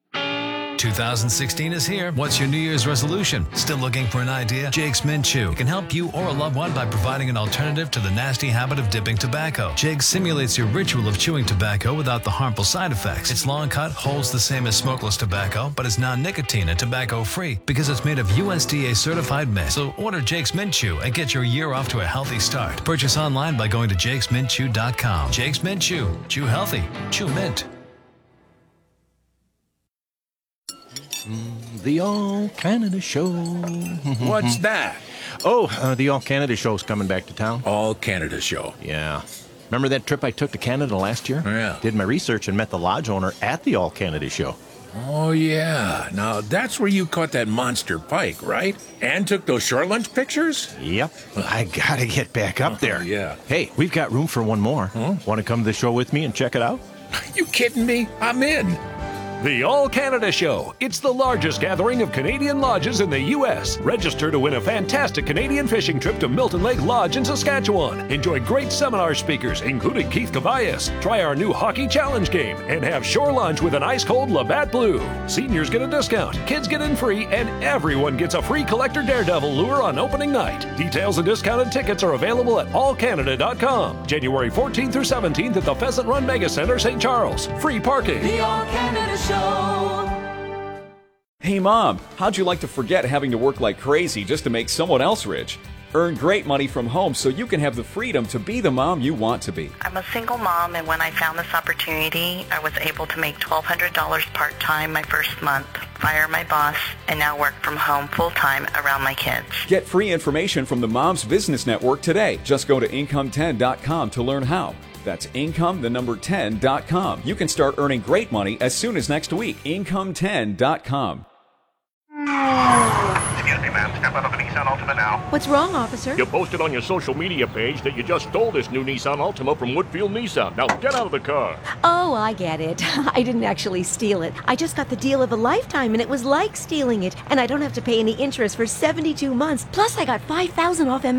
Speaker 23: twenty sixteen is here. What's your New Year's resolution? Still looking for an idea? Jake's Mint Chew can help you or a loved one by providing an alternative to the nasty habit of dipping tobacco. Jake simulates your ritual of chewing tobacco without the harmful side effects. Its long cut holds the same as smokeless tobacco, but is non-nicotine and tobacco-free because it's made of U S D A certified mint. So order Jake's Mint Chew and get your year off to a healthy start. Purchase online by going to jakes mint chew dot com. Jake's Mint Chew. Chew healthy. Chew mint.
Speaker 25: The All Canada Show.
Speaker 26: What's that?
Speaker 25: Oh, uh, the All Canada Show's coming back to town.
Speaker 26: All Canada Show.
Speaker 25: Yeah. Remember that trip I took to Canada last year?
Speaker 26: Yeah.
Speaker 25: Did my research and met the lodge owner at the All Canada Show.
Speaker 26: Oh, yeah. Now, that's where you caught that monster pike, right? And took those short lunch pictures?
Speaker 25: Yep. I gotta get back up there.
Speaker 26: Oh, yeah.
Speaker 25: Hey, we've got room for one more.
Speaker 26: Huh?
Speaker 25: Want to come to the show with me and check it out?
Speaker 26: Are you kidding me? I'm in.
Speaker 1: The All Canada Show. It's the largest gathering of Canadian lodges in the U S. Register to win a fantastic Canadian fishing trip to Milton Lake Lodge in Saskatchewan. Enjoy great seminar speakers, including Keith Cabayas. Try our new hockey challenge game and have shore lunch with an ice-cold Labatt Blue. Seniors get a discount, kids get in free, and everyone gets a free Collector Daredevil lure on opening night. Details and discounted tickets are available at all canada dot com. January fourteenth through seventeenth at the Pheasant Run Mega Center, Saint Charles. Free parking.
Speaker 10: The All Canada Show.
Speaker 11: Hey Mom, how'd you like to forget having to work like crazy just to make someone else rich? Earn great money from home so you can have the freedom to be the mom you want to be.
Speaker 12: I'm a single mom, and when I found this opportunity, I was able to make twelve hundred dollars part-time my first month, fire my boss, and now work from home full-time around my kids.
Speaker 11: Get free information from the Moms Business Network today. Just go to income ten dot com to learn how. That's income, the number ten dot com. You can start earning great money as soon as next week. income ten dot com.
Speaker 14: Excuse me, ma'am. Step out of the Nissan Altima now.
Speaker 20: What's wrong, officer?
Speaker 14: You posted on your social media page that you just stole this new Nissan Altima from Woodfield Nissan. Now get out of the car.
Speaker 20: Oh, I get it. I didn't actually steal it. I just got the deal of a lifetime, and it was like stealing it. And I don't have to pay any interest for seventy-two months. Plus, I got five thousand dollars off M